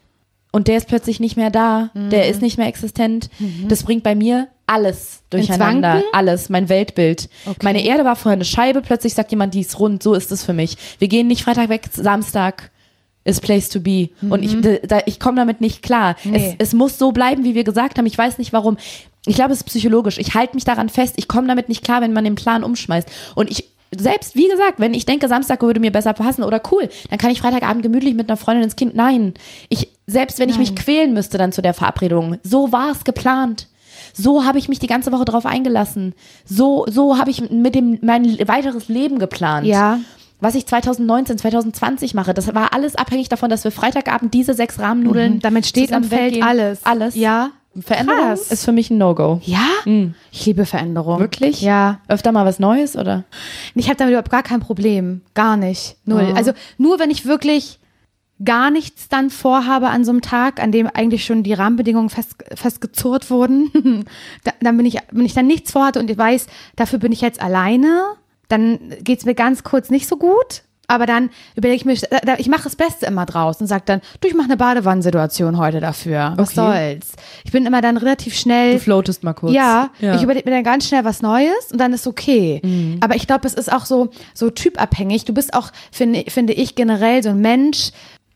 und der ist plötzlich nicht mehr da. Der ist nicht mehr existent. Das bringt bei mir alles durcheinander. Alles, mein Weltbild. Okay. Meine Erde war vorher eine Scheibe, plötzlich sagt jemand, die ist rund. So ist es für mich. Wir gehen nicht Freitag weg, Samstag is place to be. Und ich komme damit nicht klar. Nee. Es muss so bleiben, wie wir gesagt haben. Ich weiß nicht warum. Ich glaube, es ist psychologisch. Ich halte mich daran fest. Ich komme damit nicht klar, wenn man den Plan umschmeißt. Und selbst, wie gesagt, wenn ich denke, Samstag würde mir besser passen oder cool, dann kann ich Freitagabend gemütlich mit einer Freundin ins Kind. Nein. Selbst wenn ich mich quälen müsste dann zu der Verabredung, so war es geplant. So habe ich mich die ganze Woche drauf eingelassen. So habe ich mein weiteres Leben geplant. Ja. Was ich 2019, 2020 mache, das war alles abhängig davon, dass wir Freitagabend diese 6 Rahmennudeln damit steht am Feld alles. Ja. Veränderung ist für mich ein No-Go. Ja? Ich liebe Veränderung. Wirklich? Ja. Öfter mal was Neues, oder? Ich habe damit überhaupt gar kein Problem. Gar nicht. Null. Also nur, wenn ich wirklich gar nichts dann vorhabe an so einem Tag, an dem eigentlich schon die Rahmenbedingungen festgezurrt wurden, dann wenn ich dann nichts vorhatte und ich weiß, dafür bin ich jetzt alleine, dann geht's mir ganz kurz nicht so gut. Aber dann überlege ich mir, ich mache das Beste immer draus und sage dann, du, ich mache eine Badewannensituation heute dafür. Was soll's? Ich bin immer dann relativ schnell. Du floatest mal kurz. Ja. Ich überlege mir dann ganz schnell was Neues und dann ist okay. Aber ich glaube, es ist auch so typabhängig. Du bist auch, finde ich, generell so ein Mensch.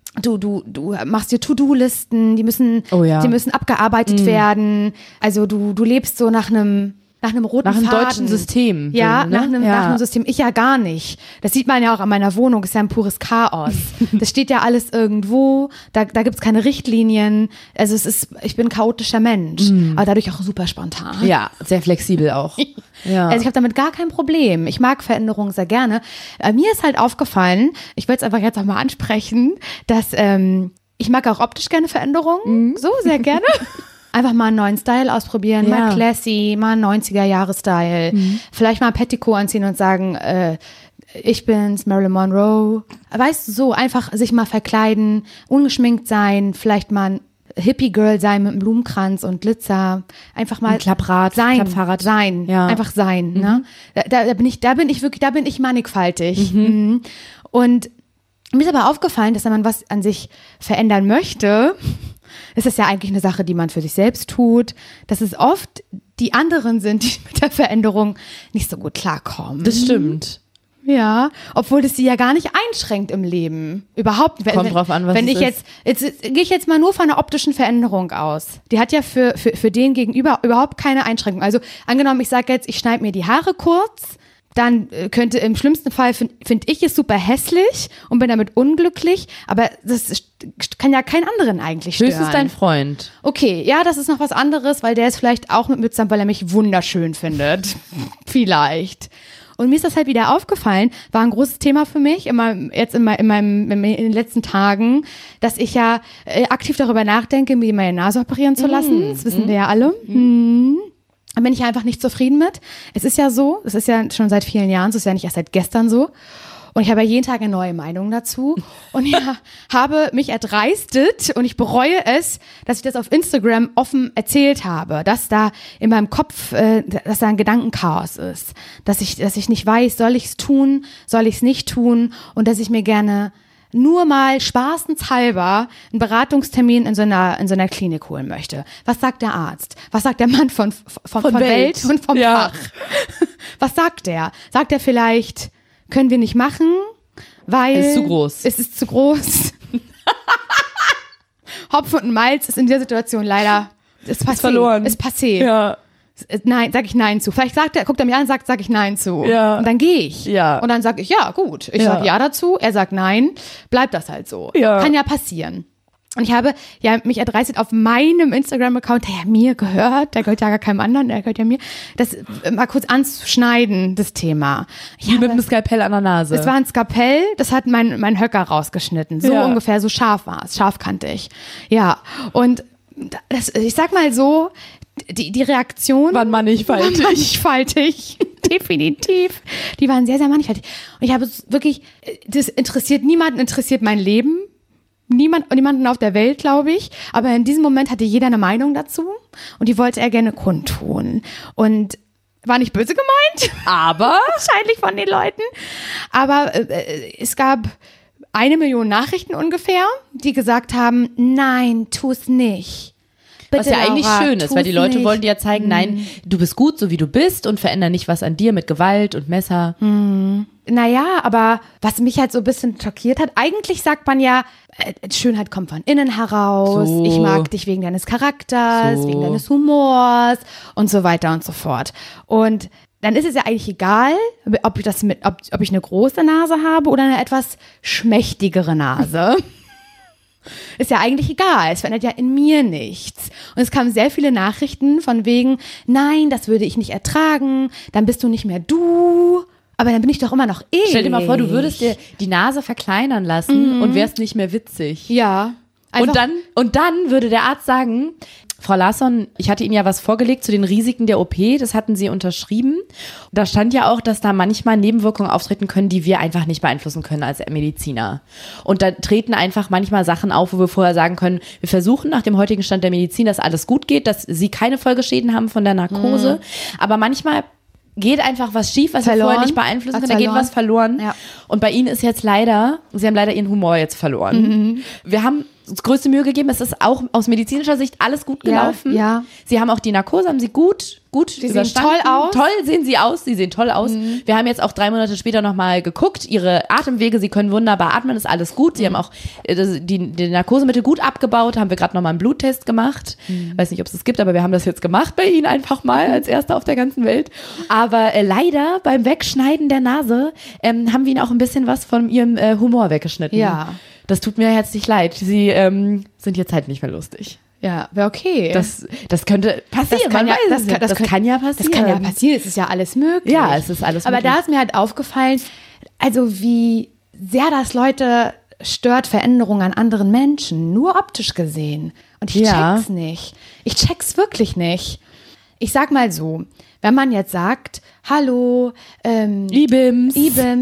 Du machst dir To-Do-Listen, die müssen abgearbeitet werden. Also du lebst so nach einem roten Faden. Nach einem deutschen System. Ja, nach einem System. Ich ja gar nicht. Das sieht man ja auch an meiner Wohnung. Ist ja ein pures Chaos. Das steht ja alles irgendwo. Da gibt's keine Richtlinien. Also ich bin ein chaotischer Mensch. Aber dadurch auch super spontan. Ja, sehr flexibel auch. Ja. Also ich habe damit gar kein Problem. Ich mag Veränderungen sehr gerne. Mir ist halt aufgefallen, ich will es einfach jetzt auch mal ansprechen, dass ich mag auch optisch gerne Veränderungen. So, sehr gerne. Einfach mal einen neuen Style ausprobieren, mal classy, mal einen 90er-Jahre-Style. Vielleicht mal ein Petticoat anziehen und sagen, ich bin's, Marilyn Monroe. Weißt du, so einfach sich mal verkleiden, ungeschminkt sein, vielleicht mal ein Hippie-Girl sein mit einem Blumenkranz und Glitzer. Einfach mal Klappfahrrad sein. Ja. Einfach sein. Ne? Da bin ich mannigfaltig. Und mir ist aber aufgefallen, dass wenn man was an sich verändern möchte, ist es ja eigentlich eine Sache, die man für sich selbst tut, dass es oft die anderen sind, die mit der Veränderung nicht so gut klarkommen. Das stimmt. Ja, obwohl das sie ja gar nicht einschränkt im Leben. Überhaupt. Kommt drauf an, was wenn es ist. Jetzt gehe ich jetzt mal nur von einer optischen Veränderung aus. Die hat ja für den Gegenüber überhaupt keine Einschränkung. Also angenommen, ich sage jetzt, ich schneide mir die Haare kurz, dann könnte im schlimmsten Fall, finde ich es super hässlich und bin damit unglücklich, aber das kann ja keinen anderen eigentlich stören. Höchstens dein Freund. Okay, ja, das ist noch was anderes, weil der ist vielleicht auch mit Mütze, weil er mich wunderschön findet. Vielleicht. Und mir ist das halt wieder aufgefallen, war ein großes Thema für mich, in den letzten Tagen, dass ich ja aktiv darüber nachdenke, mir meine Nase operieren zu lassen. Das wissen wir ja alle. Da bin ich einfach nicht zufrieden mit. Es ist ja so, es ist ja schon seit vielen Jahren so, es ist ja nicht erst seit gestern so. Und ich habe ja jeden Tag eine neue Meinung dazu. Und ich habe mich erdreistet und ich bereue es, dass ich das auf Instagram offen erzählt habe, dass da in meinem Kopf, dass da ein Gedankenchaos ist. Dass ich nicht weiß, soll ich es tun, soll ich es nicht tun und dass ich mir gerne nur mal spaßenshalber einen Beratungstermin in so einer Klinik holen möchte. Was sagt der Arzt? Was sagt der Mann von Welt und vom Fach? Was sagt der? Sagt er vielleicht, können wir nicht machen, weil es ist zu groß. Hopfen und Malz ist in der Situation leider ist verloren. Ist passé. Ja. Nein, sag ich Nein zu. Vielleicht guckt er mir an und sagt, sag ich Nein zu. Ja. Und dann gehe ich. Ja. Und dann sage ich, ja, gut. Ich sage Ja dazu, er sagt Nein, bleibt das halt so. Ja. Kann ja passieren. Und ich habe ja mich erdreistet auf meinem Instagram-Account, der ja mir gehört, der gehört ja gar keinem anderen, der gehört ja mir, das mal kurz anzuschneiden, das Thema. Wie mit einem Skalpell an der Nase. Es war ein Skalpell, das hat mein Höcker rausgeschnitten. So ungefähr, so scharf war es, scharfkantig. Ja, und ich sag mal so, die Reaktion waren mannigfaltig. Definitiv. Die waren sehr, sehr mannigfaltig. Und ich habe wirklich, das interessiert niemanden, interessiert mein Leben. Niemanden auf der Welt, glaube ich. Aber in diesem Moment hatte jeder eine Meinung dazu. Und die wollte er gerne kundtun. Und war nicht böse gemeint. Aber? Wahrscheinlich von den Leuten. Aber es gab 1 Million Nachrichten ungefähr, die gesagt haben, nein, tu es nicht. Bitte, was ja eigentlich Laura, schön ist, weil die Leute wollen dir ja zeigen, nein, du bist gut, so wie du bist und veränder nicht was an dir mit Gewalt und Messer. Naja, aber was mich halt so ein bisschen schockiert hat, eigentlich sagt man ja, Schönheit kommt von innen heraus, ich mag dich wegen deines Charakters, wegen deines Humors und so weiter und so fort. Und dann ist es ja eigentlich egal, ob ich eine große Nase habe oder eine etwas schmächtigere Nase. Ist ja eigentlich egal, es verändert ja in mir nichts. Und es kamen sehr viele Nachrichten von wegen, nein, das würde ich nicht ertragen, dann bist du nicht mehr du, aber dann bin ich doch immer noch ich. Stell dir mal vor, du würdest dir die Nase verkleinern lassen und wärst nicht mehr witzig. Ja. Und dann würde der Arzt sagen, Frau Larsson, ich hatte Ihnen ja was vorgelegt zu den Risiken der OP, das hatten Sie unterschrieben. Da stand ja auch, dass da manchmal Nebenwirkungen auftreten können, die wir einfach nicht beeinflussen können als Mediziner. Und da treten einfach manchmal Sachen auf, wo wir vorher sagen können, wir versuchen nach dem heutigen Stand der Medizin, dass alles gut geht, dass Sie keine Folgeschäden haben von der Narkose. Aber manchmal geht einfach was schief, was wir vorher nicht beeinflussen können, da geht was verloren. Ja. Und bei Ihnen ist jetzt leider, Sie haben leider Ihren Humor jetzt verloren. Wir haben uns größte Mühe gegeben, es ist auch aus medizinischer Sicht alles gut gelaufen. Ja. Sie haben auch die Narkose, haben Sie gut Sie sehen toll aus. Toll sehen Sie aus, Sie sehen toll aus. Wir haben jetzt auch 3 Monate später nochmal geguckt, Ihre Atemwege, Sie können wunderbar atmen, ist alles gut. Sie haben auch die Narkosemittel gut abgebaut, haben wir gerade nochmal einen Bluttest gemacht. Weiß nicht, ob es das gibt, aber wir haben das jetzt gemacht bei Ihnen einfach mal als Erster auf der ganzen Welt. Aber leider beim Wegschneiden der Nase haben wir Ihnen auch ein bisschen was von Ihrem Humor weggeschnitten. Ja. Das tut mir herzlich leid. Sie sind jetzt halt nicht mehr lustig. Ja, wäre okay. Das könnte passieren. Das kann ja passieren. Das kann ja passieren. Es ist ja alles möglich. Ja, es ist alles möglich. Aber da ist mir halt aufgefallen, also wie sehr das Leute stört, Veränderungen an anderen Menschen, nur optisch gesehen. Und ich check's nicht. Ich check's wirklich nicht. Ich sag mal so, wenn man jetzt sagt, hallo, Ibims,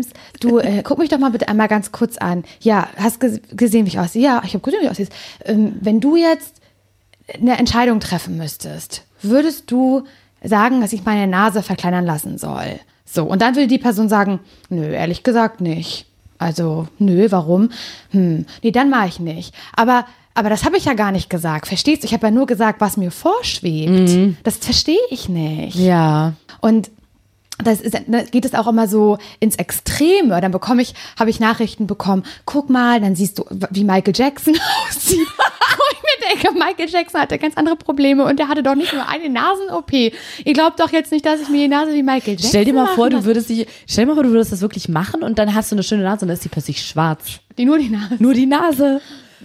du, guck mich doch mal bitte einmal ganz kurz an. Ja, hast gesehen, wie ich aussehe? Ja, ich habe gesehen, wie ich aussehe. Wenn du jetzt eine Entscheidung treffen müsstest, würdest du sagen, dass ich meine Nase verkleinern lassen soll? So, und dann will die Person sagen, nö, ehrlich gesagt nicht. Also, nö, warum? Nee, dann mache ich nicht. Aber das habe ich ja gar nicht gesagt, verstehst du? Ich habe ja nur gesagt, was mir vorschwebt. Das verstehe ich nicht. Ja. Und da geht es auch immer so ins Extreme. Dann habe ich Nachrichten bekommen, guck mal, dann siehst du, wie Michael Jackson aussieht. Wo ich mir denke, Michael Jackson hatte ganz andere Probleme und der hatte doch nicht nur eine Nasen-OP. Ihr glaubt doch jetzt nicht, dass ich mir die Nase wie Michael Jackson Stell dir mal vor, du würdest das wirklich machen und dann hast du eine schöne Nase und dann ist die plötzlich schwarz. Nur die Nase. Nur die Nase.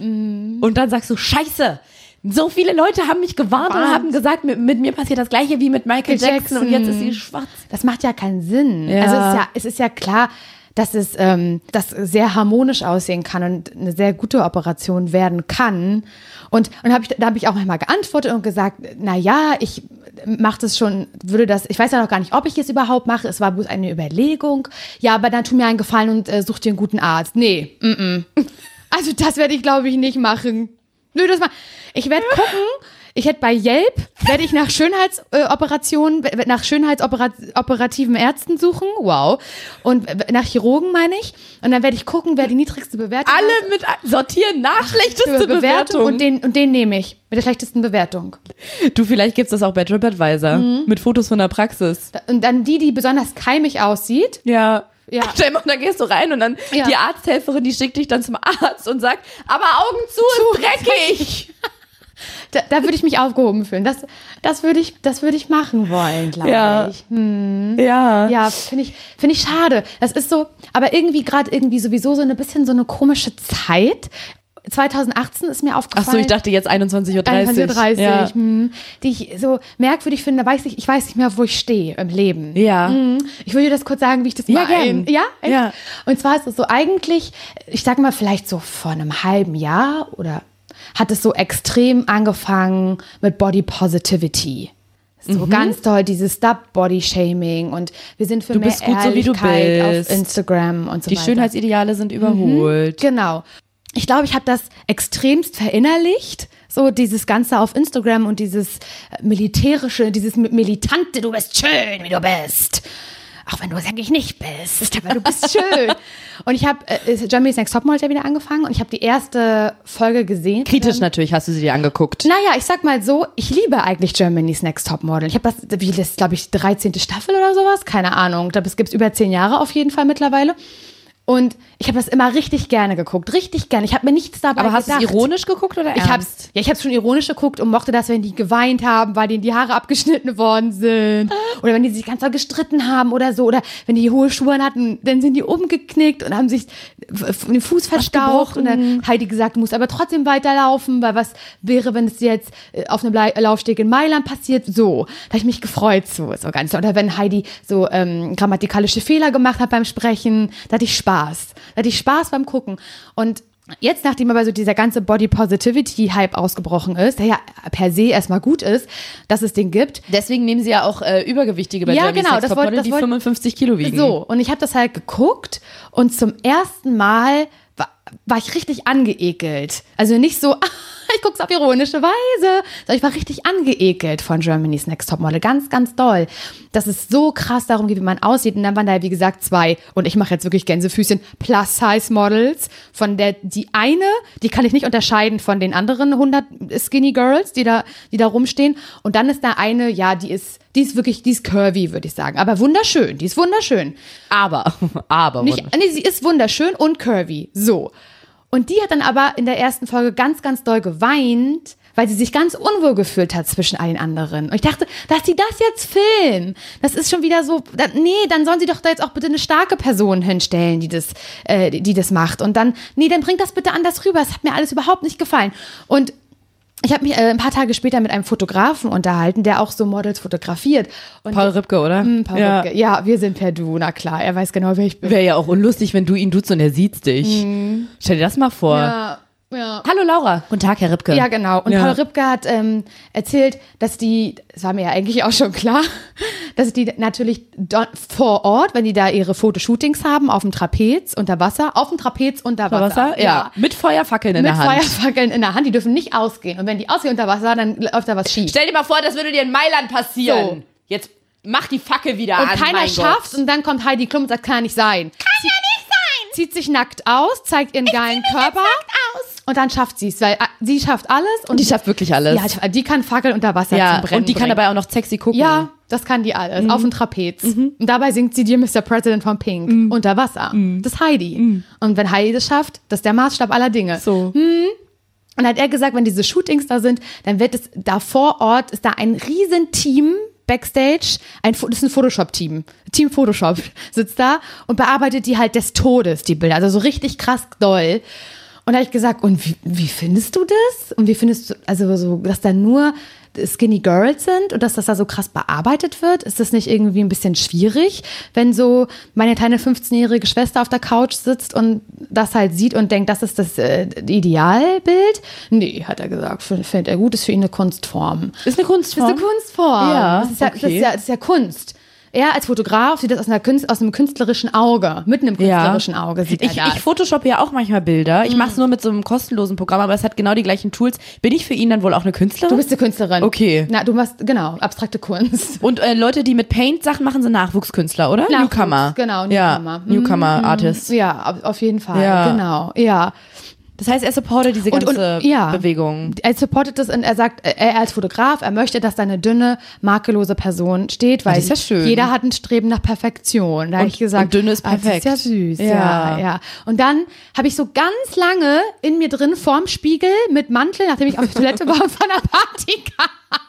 Und dann sagst du, Scheiße, so viele Leute haben mich gewarnt und haben gesagt, mit mir passiert das Gleiche wie mit Michael Jackson und jetzt ist sie schwarz. Das macht ja keinen Sinn. Ja. Also es ist ja klar, dass es das sehr harmonisch aussehen kann und eine sehr gute Operation werden kann. Und da habe ich auch manchmal geantwortet und gesagt, na ja, ich mache das schon, ich weiß ja noch gar nicht, ob ich es überhaupt mache, es war bloß eine Überlegung. Ja, aber dann tu mir einen Gefallen und such dir einen guten Arzt. Nee, Also das werde ich, glaube ich, nicht machen. Nö, ich werde gucken, ich hätte bei Yelp, werde ich nach schönheitsoperativen Ärzten suchen, wow, und nach Chirurgen meine ich, und dann werde ich gucken, wer die niedrigste Bewertung hat. Alle mit sortieren nach schlechteste Bewertung. Und den nehme ich, mit der schlechtesten Bewertung. Du, vielleicht gibt's das auch bei TripAdvisor, mit Fotos von der Praxis. Und dann die besonders keimig aussieht. Ja. Stell mal, dann gehst du rein und dann die Arzthelferin, die schickt dich dann zum Arzt und sagt, aber Augen zu ist dreckig. Da würde ich mich aufgehoben fühlen. Das würde ich machen wollen, glaube ich. Ja, finde ich schade. Das ist so, aber irgendwie gerade sowieso so ein bisschen so eine komische Zeit. 2018 ist mir aufgefallen. Ach so, ich dachte jetzt 21:30 Uhr. 21:30 ja. Die ich so merkwürdig finde, ich weiß nicht mehr, wo ich stehe im Leben. Ja. Ich würde dir das kurz sagen, wie ich das meine. Ja? Echt? Ja. Und zwar ist es so eigentlich, ich sag mal vielleicht so vor einem halben Jahr oder hat es so extrem angefangen mit Body Positivity. So ganz toll, dieses Body-Shaming und wir sind für mehr Ehrlichkeit auf Instagram und so weiter. Die Schönheitsideale sind überholt. Genau. Ich glaube, ich habe das extremst verinnerlicht, so dieses Ganze auf Instagram und dieses militärische, dieses militante, du bist schön, wie du bist. Auch wenn du es eigentlich nicht bist, aber du bist schön. Und ich habe Germany's Next Topmodel wieder angefangen und ich habe die erste Folge gesehen. Kritisch natürlich hast du sie dir angeguckt. Naja, ich sag mal so, ich liebe eigentlich Germany's Next Topmodel. Ich habe das glaube ich, 13. Staffel oder sowas, keine Ahnung. Ich glaube, es gibt es über 10 Jahre auf jeden Fall mittlerweile. Und ich habe das immer richtig gerne geguckt, richtig gerne. Ich habe mir nichts dabei gedacht. Aber hast du es ironisch geguckt oder ernst? Ich habe es schon ironisch geguckt und mochte das, wenn die geweint haben, weil denen die Haare abgeschnitten worden sind. Oder wenn die sich ganz doll gestritten haben oder so. Oder wenn die hohe Schuhe hatten, dann sind die umgeknickt und haben sich den Fuß verstaucht. Und dann hat Heidi gesagt, du musst aber trotzdem weiterlaufen, weil was wäre, wenn es jetzt auf einem Laufsteg in Mailand passiert? So, da habe ich mich gefreut so ganz. Oder wenn Heidi so grammatikalische Fehler gemacht hat beim Sprechen, da hatte ich Spaß. Da hatte ich Spaß beim Gucken. Und jetzt, nachdem aber so dieser ganze Body-Positivity-Hype ausgebrochen ist, der ja per se erstmal gut ist, dass es den gibt. Deswegen nehmen sie ja auch Übergewichtige bei Germany's Next Topmodel, die 55 Kilo wiegen. So, und ich habe das halt geguckt und zum ersten Mal war ich richtig angeekelt. Also nicht so, ich gucke es auf ironische Weise, sondern ich war richtig angeekelt von Germany's Next Topmodel. Ganz, ganz doll. Dass es so krass darum geht, wie man aussieht. Und dann waren da, wie gesagt, 2, und ich mache jetzt wirklich Gänsefüßchen, Plus-Size-Models. Von die eine, die kann ich nicht unterscheiden von den anderen 100 Skinny Girls, die da rumstehen. Und dann ist da eine, ja, die ist curvy, würde ich sagen. Aber wunderschön, die ist wunderschön. Aber sie ist wunderschön und curvy. So. Und die hat dann aber in der ersten Folge ganz, ganz doll geweint, weil sie sich ganz unwohl gefühlt hat zwischen allen anderen. Und ich dachte, dass sie das jetzt filmen, das ist schon wieder so, dann sollen sie doch da jetzt auch bitte eine starke Person hinstellen, die das macht. Und dann bringt das bitte anders rüber. Das hat mir alles überhaupt nicht gefallen. Und ich habe mich ein paar Tage später mit einem Fotografen unterhalten, der auch so Models fotografiert. Und Paul Ripke, oder? Paul Ripke. Ja, wir sind per Du, na klar. Er weiß genau, wer ich bin. Wäre ja auch unlustig, wenn du ihn duzt und er sieht dich. Stell dir das mal vor. Ja. Hallo Laura. Guten Tag, Herr Ripke. Ja, genau. Und Paul Ripke hat erzählt, dass das war mir ja eigentlich auch schon klar, dass die natürlich vor Ort, wenn die da ihre Fotoshootings haben, auf dem Trapez unter Wasser, Ja. Mit Feuerfackeln in der Hand. Mit Feuerfackeln in der Hand, die dürfen nicht ausgehen. Und wenn die ausgehen unter Wasser, dann läuft da was schief. Stell dir mal vor, das würde dir in Mailand passieren. So. Jetzt mach die Fackel wieder an, keiner schafft's und dann kommt Heidi Klum und sagt, kann ja nicht sein. Zieht sich nackt aus, zeigt ihren geilen Körper. Und dann schafft sie es, weil sie schafft alles. Und die schafft wirklich alles. Ja, die kann Fackeln unter Wasser zum Brennen und die kann dabei auch noch sexy gucken. Ja, das kann die alles. Auf dem Trapez. Und dabei singt sie Dear Mr. President von Pink unter Wasser. Das ist Heidi. Und wenn Heidi das schafft, das ist der Maßstab aller Dinge. So. Und hat er gesagt, wenn diese Shootings da sind, dann wird es da vor Ort, ist da ein Riesenteam Backstage, das ist ein Photoshop-Team. Team Photoshop sitzt da und bearbeitet die halt des Todes, die Bilder. Also so richtig krass doll. Und da habe ich gesagt, und wie findest du das? Und wie findest du, also so, dass da nur Skinny Girls sind und dass das da so krass bearbeitet wird? Ist das nicht irgendwie ein bisschen schwierig, wenn so meine kleine 15-jährige Schwester auf der Couch sitzt und das halt sieht und denkt, das ist das Idealbild? Nee, hat er gesagt, findet er gut, ist für ihn eine Kunstform. Ist eine Kunstform? Ist eine Kunstform. Ja, das ist ja Kunst. Er als Fotograf sieht das aus einem künstlerischen Auge, mit einem künstlerischen Auge sieht er das. Ich photoshoppe ja auch manchmal Bilder. Ich mache es nur mit so einem kostenlosen Programm, aber es hat genau die gleichen Tools. Bin ich für ihn dann wohl auch eine Künstlerin? Du bist eine Künstlerin. Okay. Na, du machst, genau, abstrakte Kunst. Und Leute, die mit Paint Sachen machen, sind Nachwuchskünstler, oder? Newcomer. Genau, Newcomer. Ja, Newcomer-Artists. Ja, auf jeden Fall, ja. Genau, ja. Das heißt, er supportet diese ganze Bewegung. Er supportet das und er sagt, er als Fotograf, er möchte, dass da eine dünne, makellose Person steht, weil jeder hat ein Streben nach Perfektion. Da habe ich gesagt, und dünn ist perfekt. Das ist ja süß. Ja. Und dann habe ich so ganz lange in mir drin vorm Spiegel mit Mantel, nachdem ich auf der Toilette war, von der Party kam.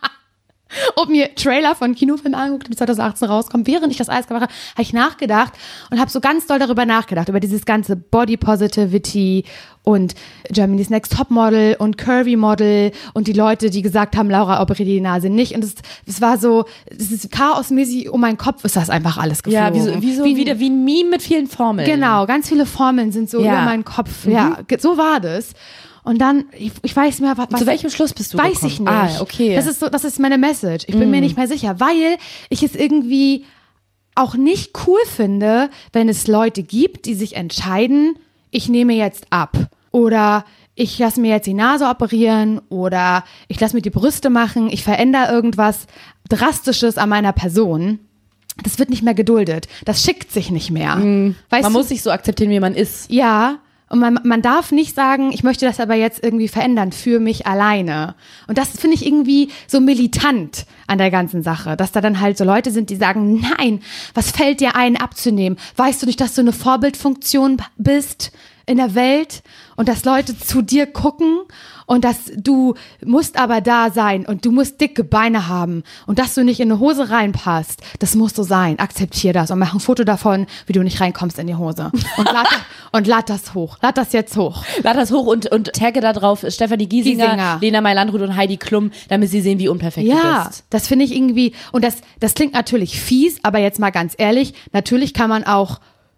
Und mir Trailer von Kinofilmen angeguckt, die 2018 rauskommen. Während ich das alles gemacht habe, habe ich nachgedacht und habe so ganz doll darüber nachgedacht, über dieses ganze Body Positivity und Germany's Next Topmodel und Curvy Model und die Leute, die gesagt haben, Laura operiert die Nase nicht. Und es war so, es ist chaosmäßig, um meinen Kopf ist das einfach alles geflogen. Ja, wie ein Meme mit vielen Formeln. Genau, ganz viele Formeln sind so über meinen Kopf. Ja, so war das. Und dann, ich weiß mehr, was. Zu welchem Schluss bist du gekommen? Weiß ich nicht. Okay. Das ist meine Message. Ich bin mir nicht mehr sicher, weil ich es irgendwie auch nicht cool finde, wenn es Leute gibt, die sich entscheiden, ich nehme jetzt ab. Oder ich lasse mir jetzt die Nase operieren oder ich lasse mir die Brüste machen, ich verändere irgendwas Drastisches an meiner Person. Das wird nicht mehr geduldet. Das schickt sich nicht mehr. Man muss sich so akzeptieren, wie man ist. Ja. Und man darf nicht sagen, ich möchte das aber jetzt irgendwie verändern für mich alleine. Und das finde ich irgendwie so militant an der ganzen Sache, dass da dann halt so Leute sind, die sagen, nein, was fällt dir ein abzunehmen? Weißt du nicht, dass du eine Vorbildfunktion bist in der Welt und dass Leute zu dir gucken und dass du musst aber da sein und du musst dicke Beine haben und dass du nicht in eine Hose reinpasst, das muss so sein, akzeptier das und mach ein Foto davon, wie du nicht reinkommst in die Hose und lad das hoch, lad das jetzt hoch. Lad das hoch und tagge da drauf Stefanie Giesinger, Lena Meyer-Landrut und Heidi Klum, damit sie sehen, wie unperfekt du bist. Ja, das finde ich irgendwie, und das klingt natürlich fies, aber jetzt mal ganz ehrlich, natürlich kann man auch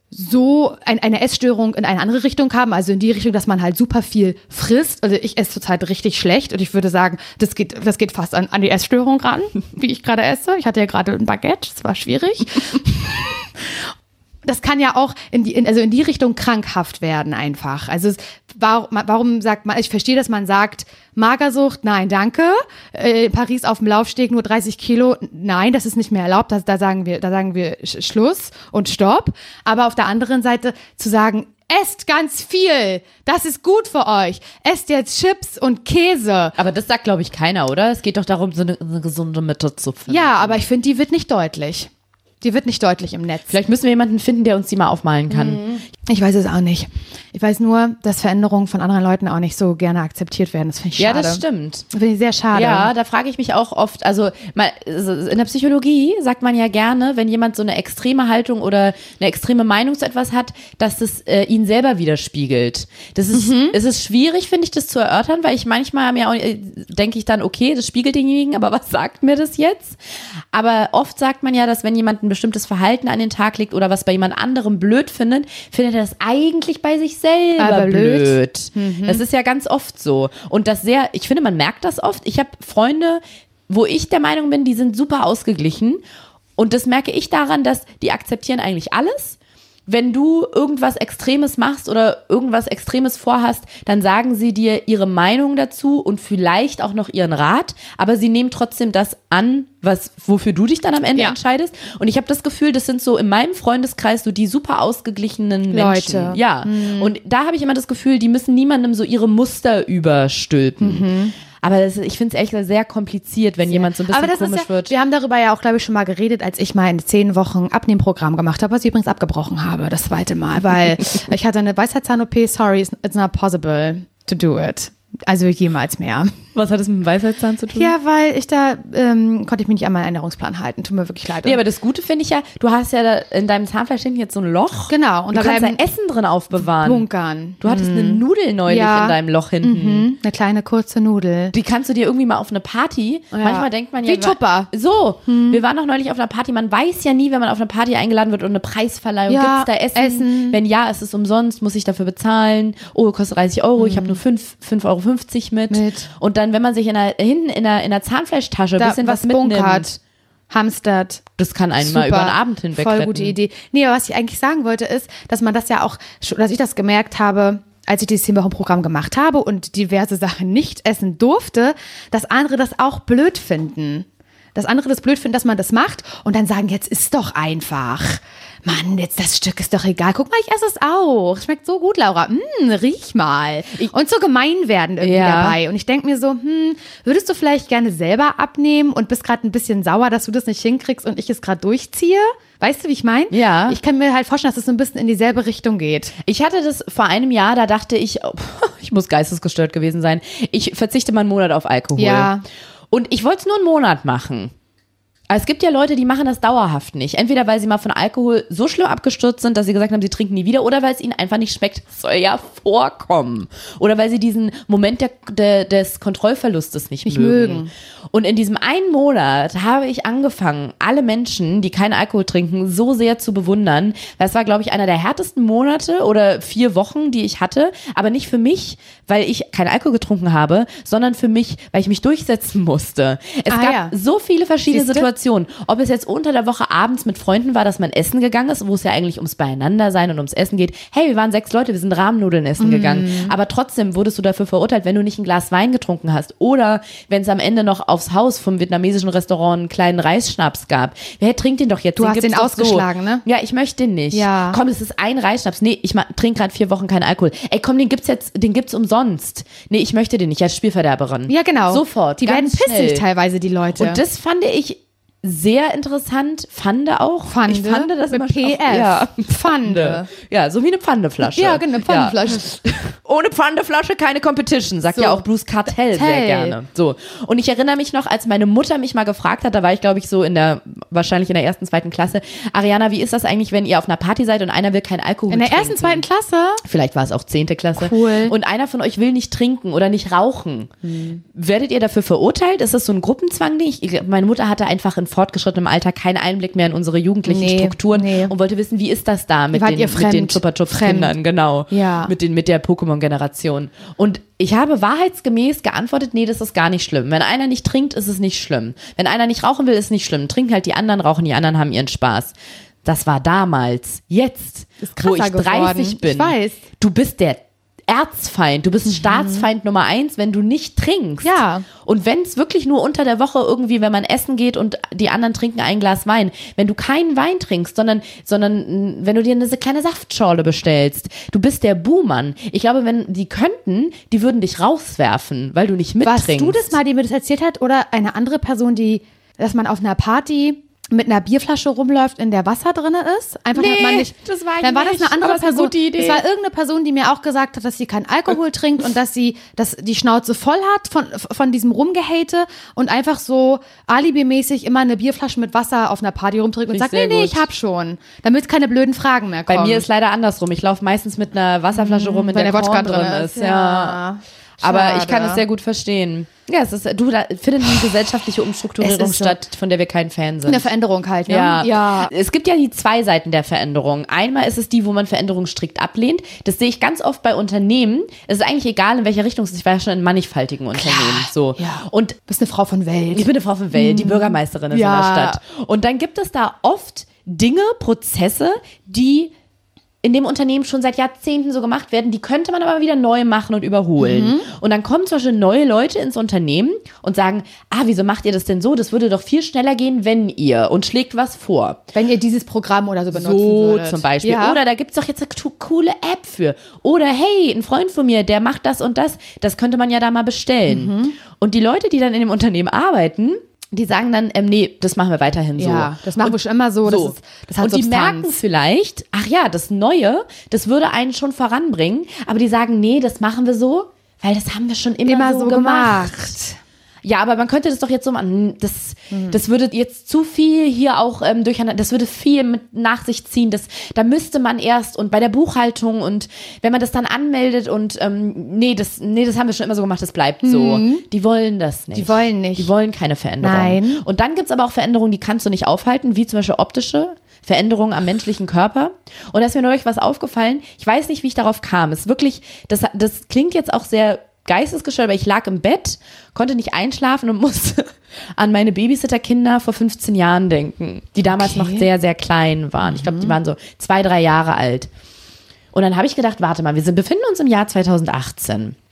so eine Essstörung in eine andere Richtung haben, also in die Richtung, dass man halt super viel frisst. Also ich esse zurzeit richtig schlecht und ich würde sagen, das geht fast an die Essstörung ran, wie ich gerade esse. Ich hatte ja gerade ein Baguette, das war schwierig. Das kann ja auch in die Richtung krankhaft werden einfach. Also warum sagt man, ich verstehe, dass man sagt, Magersucht, nein, danke. Paris auf dem Laufsteg nur 30 Kilo, nein, das ist nicht mehr erlaubt. Da sagen wir Schluss und Stopp. Aber auf der anderen Seite zu sagen, esst ganz viel, das ist gut für euch. Esst jetzt Chips und Käse. Aber das sagt, glaube ich, keiner, oder? Es geht doch darum, so eine gesunde Mitte zu finden. Ja, aber ich finde, die wird nicht deutlich. Die wird nicht deutlich im Netz. Vielleicht müssen wir jemanden finden, der uns die mal aufmalen kann. Ich weiß es auch nicht. Ich weiß nur, dass Veränderungen von anderen Leuten auch nicht so gerne akzeptiert werden. Das finde ich schade. Ja, das stimmt. Das finde ich sehr schade. Ja, da frage ich mich auch oft, also in der Psychologie sagt man ja gerne, wenn jemand so eine extreme Haltung oder eine extreme Meinung zu etwas hat, dass es ihn selber widerspiegelt. Es ist schwierig, finde ich, das zu erörtern, weil ich manchmal denke ich dann, okay, das spiegelt denjenigen, aber was sagt mir das jetzt? Aber oft sagt man ja, dass wenn jemand ein bestimmtes Verhalten an den Tag legt oder was bei jemand anderem blöd findet er das eigentlich bei sich selber blöd. Das ist ja ganz oft so. Und ich finde, man merkt das oft. Ich habe Freunde, wo ich der Meinung bin, die sind super ausgeglichen. Und das merke ich daran, dass die akzeptieren eigentlich alles. Wenn du irgendwas Extremes machst oder irgendwas Extremes vorhast, dann sagen sie dir ihre Meinung dazu und vielleicht auch noch ihren Rat, aber sie nehmen trotzdem das an, wofür du dich dann am Ende entscheidest. Und ich habe das Gefühl, das sind so in meinem Freundeskreis so die super ausgeglichenen Menschen. Leute. Ja. Und da habe ich immer das Gefühl, die müssen niemandem so ihre Muster überstülpen. Aber ich finde es ehrlich gesagt sehr kompliziert, wenn jemand so ein bisschen komisch wird. Wir haben darüber ja auch, glaube ich, schon mal geredet, als ich mal in 10 Wochen Abnehmprogramm gemacht habe, was ich übrigens abgebrochen habe, das zweite Mal, weil ich hatte eine Weisheitszahn-OP, sorry, it's not possible to do it. Also jemals mehr. Was hat das mit dem Weisheitszahn zu tun? Ja, weil konnte ich mich nicht an meinen Ernährungsplan halten. Tut mir wirklich leid. Nee, aber das Gute finde ich ja, du hast ja da in deinem Zahnfleisch hinten jetzt so ein Loch. Genau. Und du kannst da Essen drin aufbewahren. Bunkern. Du hattest eine Nudel neulich in deinem Loch hinten. Eine kleine, kurze Nudel. Die kannst du dir irgendwie mal auf eine Party. Ja. Manchmal denkt man ja. Wie Tupper. So. Wir waren noch neulich auf einer Party. Man weiß ja nie, wenn man auf eine Party eingeladen wird und eine Preisverleihung. Ja, gibt es da Essen? Wenn ja, ist es umsonst. Muss ich dafür bezahlen? Oh, kostet 30 Euro. Ich habe nur 5,50 € mit. Und dann, wenn man sich hinten in der Zahnfleischtasche ein bisschen was mitnimmt. Hamstert. Das kann einen mal über den Abend hinweg voll retten. Gute Idee. Nee, aber was ich eigentlich sagen wollte ist, dass man das ja auch, dass ich das gemerkt habe, als ich dieses 10-Wochen-Programm gemacht habe und diverse Sachen nicht essen durfte, dass andere das auch blöd finden. dass andere das blöd finden, dass man das macht und dann sagen, jetzt ist doch einfach. Mann, jetzt das Stück ist doch egal. Guck mal, ich esse es auch. Schmeckt so gut, Laura. Riech mal. Und so gemein werden irgendwie dabei. Und ich denke mir so, würdest du vielleicht gerne selber abnehmen und bist gerade ein bisschen sauer, dass du das nicht hinkriegst und ich es gerade durchziehe? Weißt du, wie ich meine? Ja. Ich kann mir halt vorstellen, dass es so ein bisschen in dieselbe Richtung geht. Ich hatte das vor einem Jahr, da dachte ich, ich muss geistesgestört gewesen sein. Ich verzichte mal einen Monat auf Alkohol. Ja. Und ich wollte es nur einen Monat machen. Aber es gibt ja Leute, die machen das dauerhaft nicht. Entweder weil sie mal von Alkohol so schlimm abgestürzt sind, dass sie gesagt haben, sie trinken nie wieder, oder weil es ihnen einfach nicht schmeckt. Das soll ja vorkommen. Oder weil sie diesen Moment des Kontrollverlustes nicht mögen. Und in diesem einen Monat habe ich angefangen, alle Menschen, die keinen Alkohol trinken, so sehr zu bewundern. Das war, glaube ich, einer der härtesten Monate oder 4 Wochen, die ich hatte. Aber nicht für mich, weil ich keinen Alkohol getrunken habe, sondern für mich, weil ich mich durchsetzen musste. Es gab so viele verschiedene Situationen. Ob es jetzt unter der Woche abends mit Freunden war, dass man essen gegangen ist, wo es ja eigentlich ums Beieinandersein und ums Essen geht. Hey, wir waren 6 Leute, wir sind Rahmennudeln essen gegangen. Aber trotzdem wurdest du dafür verurteilt, wenn du nicht ein Glas Wein getrunken hast. Oder wenn es am Ende noch aufs Haus vom vietnamesischen Restaurant einen kleinen Reisschnaps gab. Wer trinkt den doch jetzt? Du hast den ausgeschlagen, ne? Ja, ich möchte den nicht. Ja. Komm, es ist ein Reisschnaps. Nee, ich trinke gerade 4 Wochen keinen Alkohol. Ey, komm, den gibt's umsonst. Nee, ich möchte den nicht. Ja, Spielverderberin. Ja, genau. Sofort. Die werden pissig teilweise, die Leute. Und das fand ich sehr interessant. Ich fand das mit immer PF. Ja. Pfande. Ja, so wie eine Pfandeflasche. Ja, genau, eine Pfandeflasche. Ja. Ohne Pfandeflasche keine Competition, sagt ja auch Blues Kartell sehr gerne. So. Und ich erinnere mich noch, als meine Mutter mich mal gefragt hat, da war ich, glaube ich, so wahrscheinlich in der 1., 2. Klasse. Ariana, wie ist das eigentlich, wenn ihr auf einer Party seid und einer will kein Alkohol trinken? In der 1., 2. Klasse? Vielleicht war es auch 10. Klasse. Cool. Und einer von euch will nicht trinken oder nicht rauchen. Werdet ihr dafür verurteilt? Ist das so ein Gruppenzwang? Meine Mutter hatte einfach in fortgeschrittenem Alter keinen Einblick mehr in unsere jugendlichen Strukturen und wollte wissen, wie ist das da mit den Chupa-Chups-Kindern, genau. Ja. Mit der Pokémon-Generation. Und ich habe wahrheitsgemäß geantwortet, nee, das ist gar nicht schlimm. Wenn einer nicht trinkt, ist es nicht schlimm. Wenn einer nicht rauchen will, ist es nicht schlimm. Trinken halt die anderen, rauchen die anderen, haben ihren Spaß. Das war damals. Jetzt, wo ich 30 bin. Ich weiß. Du bist der Erzfeind, du bist ein Staatsfeind Nummer 1, wenn du nicht trinkst. Ja. Und wenn es wirklich nur unter der Woche irgendwie, wenn man essen geht und die anderen trinken ein Glas Wein, wenn du keinen Wein trinkst, sondern wenn du dir eine kleine Saftschorle bestellst, du bist der Buhmann. Ich glaube, wenn die könnten, die würden dich rauswerfen, weil du nicht mittrinkst. Warst du das mal, die mir das erzählt hat, oder eine andere Person, dass man auf einer Party mit einer Bierflasche rumläuft, in der Wasser drin ist? Einfach, nee, hat man nicht, das war ich dann war nicht, das eine andere aber Person. Eine gute Idee. Das war irgendeine Person, die mir auch gesagt hat, dass sie keinen Alkohol trinkt und dass die Schnauze voll hat von diesem Rumgehate und einfach so alibimäßig immer eine Bierflasche mit Wasser auf einer Party rumtrinkt und sagt, nee, ich hab schon. Damit keine blöden Fragen mehr kommen. Bei mir ist leider andersrum. Ich laufe meistens mit einer Wasserflasche rum, in der Wodka drin ist. Ja. Aber ich kann es sehr gut verstehen. Ja, da findet eine gesellschaftliche Umstrukturierung statt, von der wir kein Fan sind. Eine Veränderung halt, ne? Ja. Es gibt ja die 2 Seiten der Veränderung. Einmal ist es die, wo man Veränderungen strikt ablehnt. Das sehe ich ganz oft bei Unternehmen. Es ist eigentlich egal, in welcher Richtung es ist. Ich war ja schon in mannigfaltigen Unternehmen. So. Ja. Und du bist eine Frau von Welt. Ich bin eine Frau von Welt, die Bürgermeisterin ist in der Stadt. Und dann gibt es da oft Dinge, Prozesse, die in dem Unternehmen schon seit Jahrzehnten so gemacht werden, die könnte man aber wieder neu machen und überholen. Und dann kommen zum Beispiel neue Leute ins Unternehmen und sagen, wieso macht ihr das denn so? Das würde doch viel schneller gehen, wenn ihr, und schlägt was vor. Wenn ihr dieses Programm oder so benutzen würdet. So zum Beispiel. Ja. Oder da gibt es doch jetzt eine coole App für. Oder hey, ein Freund von mir, der macht das und das. Das könnte man ja da mal bestellen. Und die Leute, die dann in dem Unternehmen arbeiten, die sagen dann, nee, das machen wir weiterhin so. Ja, das machen wir schon immer so. Das hat und Substanz. Die merken vielleicht, das Neue, das würde einen schon voranbringen, aber die sagen, nee, das machen wir so, weil das haben wir schon immer so gemacht. Ja, aber man könnte das doch jetzt so machen. Das würde jetzt zu viel hier auch durcheinander, das würde viel mit nach sich ziehen. Da müsste man erst und bei der Buchhaltung und wenn man das dann anmeldet und nee, das haben wir schon immer so gemacht, das bleibt so. Die wollen das nicht. Die wollen nicht. Die wollen keine Veränderung. Nein. Und dann gibt's aber auch Veränderungen, die kannst du nicht aufhalten, wie zum Beispiel optische Veränderungen am menschlichen Körper. Und da ist mir neulich was aufgefallen. Ich weiß nicht, wie ich darauf kam. Es ist wirklich, das klingt jetzt auch sehr geistesgestört, aber ich lag im Bett, konnte nicht einschlafen und musste an meine Babysitterkinder vor 15 Jahren denken, die damals noch sehr, sehr klein waren. Ich glaube, die waren so 2, 3 Jahre alt. Und dann habe ich gedacht, warte mal, wir befinden uns im Jahr 2018.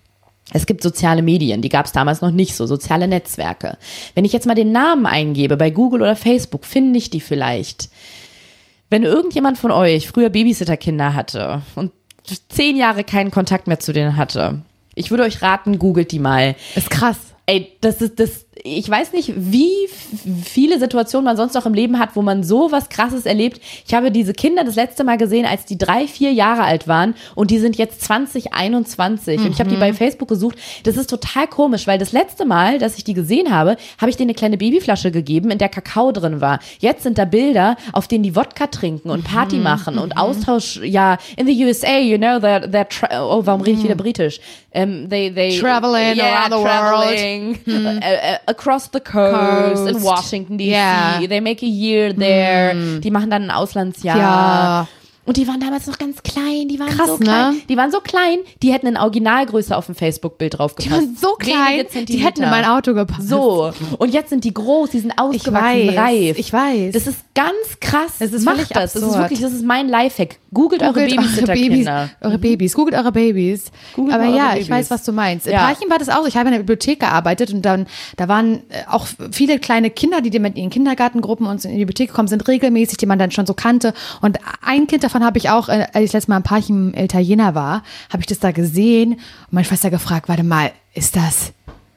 Es gibt soziale Medien, die gab es damals noch nicht so, soziale Netzwerke. Wenn ich jetzt mal den Namen eingebe bei Google oder Facebook, finde ich die vielleicht. Wenn irgendjemand von euch früher Babysitterkinder hatte und 10 Jahre keinen Kontakt mehr zu denen hatte, ich würde euch raten, googelt die mal. Ist krass. Ey, ich weiß nicht, wie viele Situationen man sonst noch im Leben hat, wo man so was Krasses erlebt. Ich habe diese Kinder das letzte Mal gesehen, als die 3-4 Jahre alt waren und die sind jetzt 2021 und ich habe die bei Facebook gesucht. Das ist total komisch, weil das letzte Mal, dass ich die gesehen habe, habe ich denen eine kleine Babyflasche gegeben, in der Kakao drin war. Jetzt sind da Bilder, auf denen die Wodka trinken und Party machen und Austausch, ja, in the USA, you know, warum rede ich wieder britisch? They traveling around the world. Across the coast in Washington D.C. Yeah. They make a year there. Die machen dann ein Auslandsjahr. Ja. Und die waren damals noch ganz klein. Die waren Krass, so klein. ne? Die waren so klein, die hätten in Originalgröße auf dem Facebook-Bild draufgepasst. Die waren so klein, die hätten in mein Auto gepasst. So. Und jetzt sind die groß, die sind ausgewachsen, reif. Ich weiß. Das ist ganz krass. Das ist Macht völlig das. Das ist absurd. wirklich, das ist mein Lifehack. Googelt eure Babysitterkinder. Eure Babys. Googelt eure Babys. Googelt Aber eure ja, Babys. ich weiß, was du meinst. In Ja. Parchim war das auch so. Ich habe in der Bibliothek gearbeitet und da waren auch viele kleine Kinder, die mit ihren Kindergartengruppen uns in die Bibliothek gekommen sind, regelmäßig, die man dann schon so kannte. Und ein Kind davon habe ich auch, als ich letztes Mal in Parchim Italiener war, habe ich das da gesehen und meine Schwester gefragt, warte mal, ist das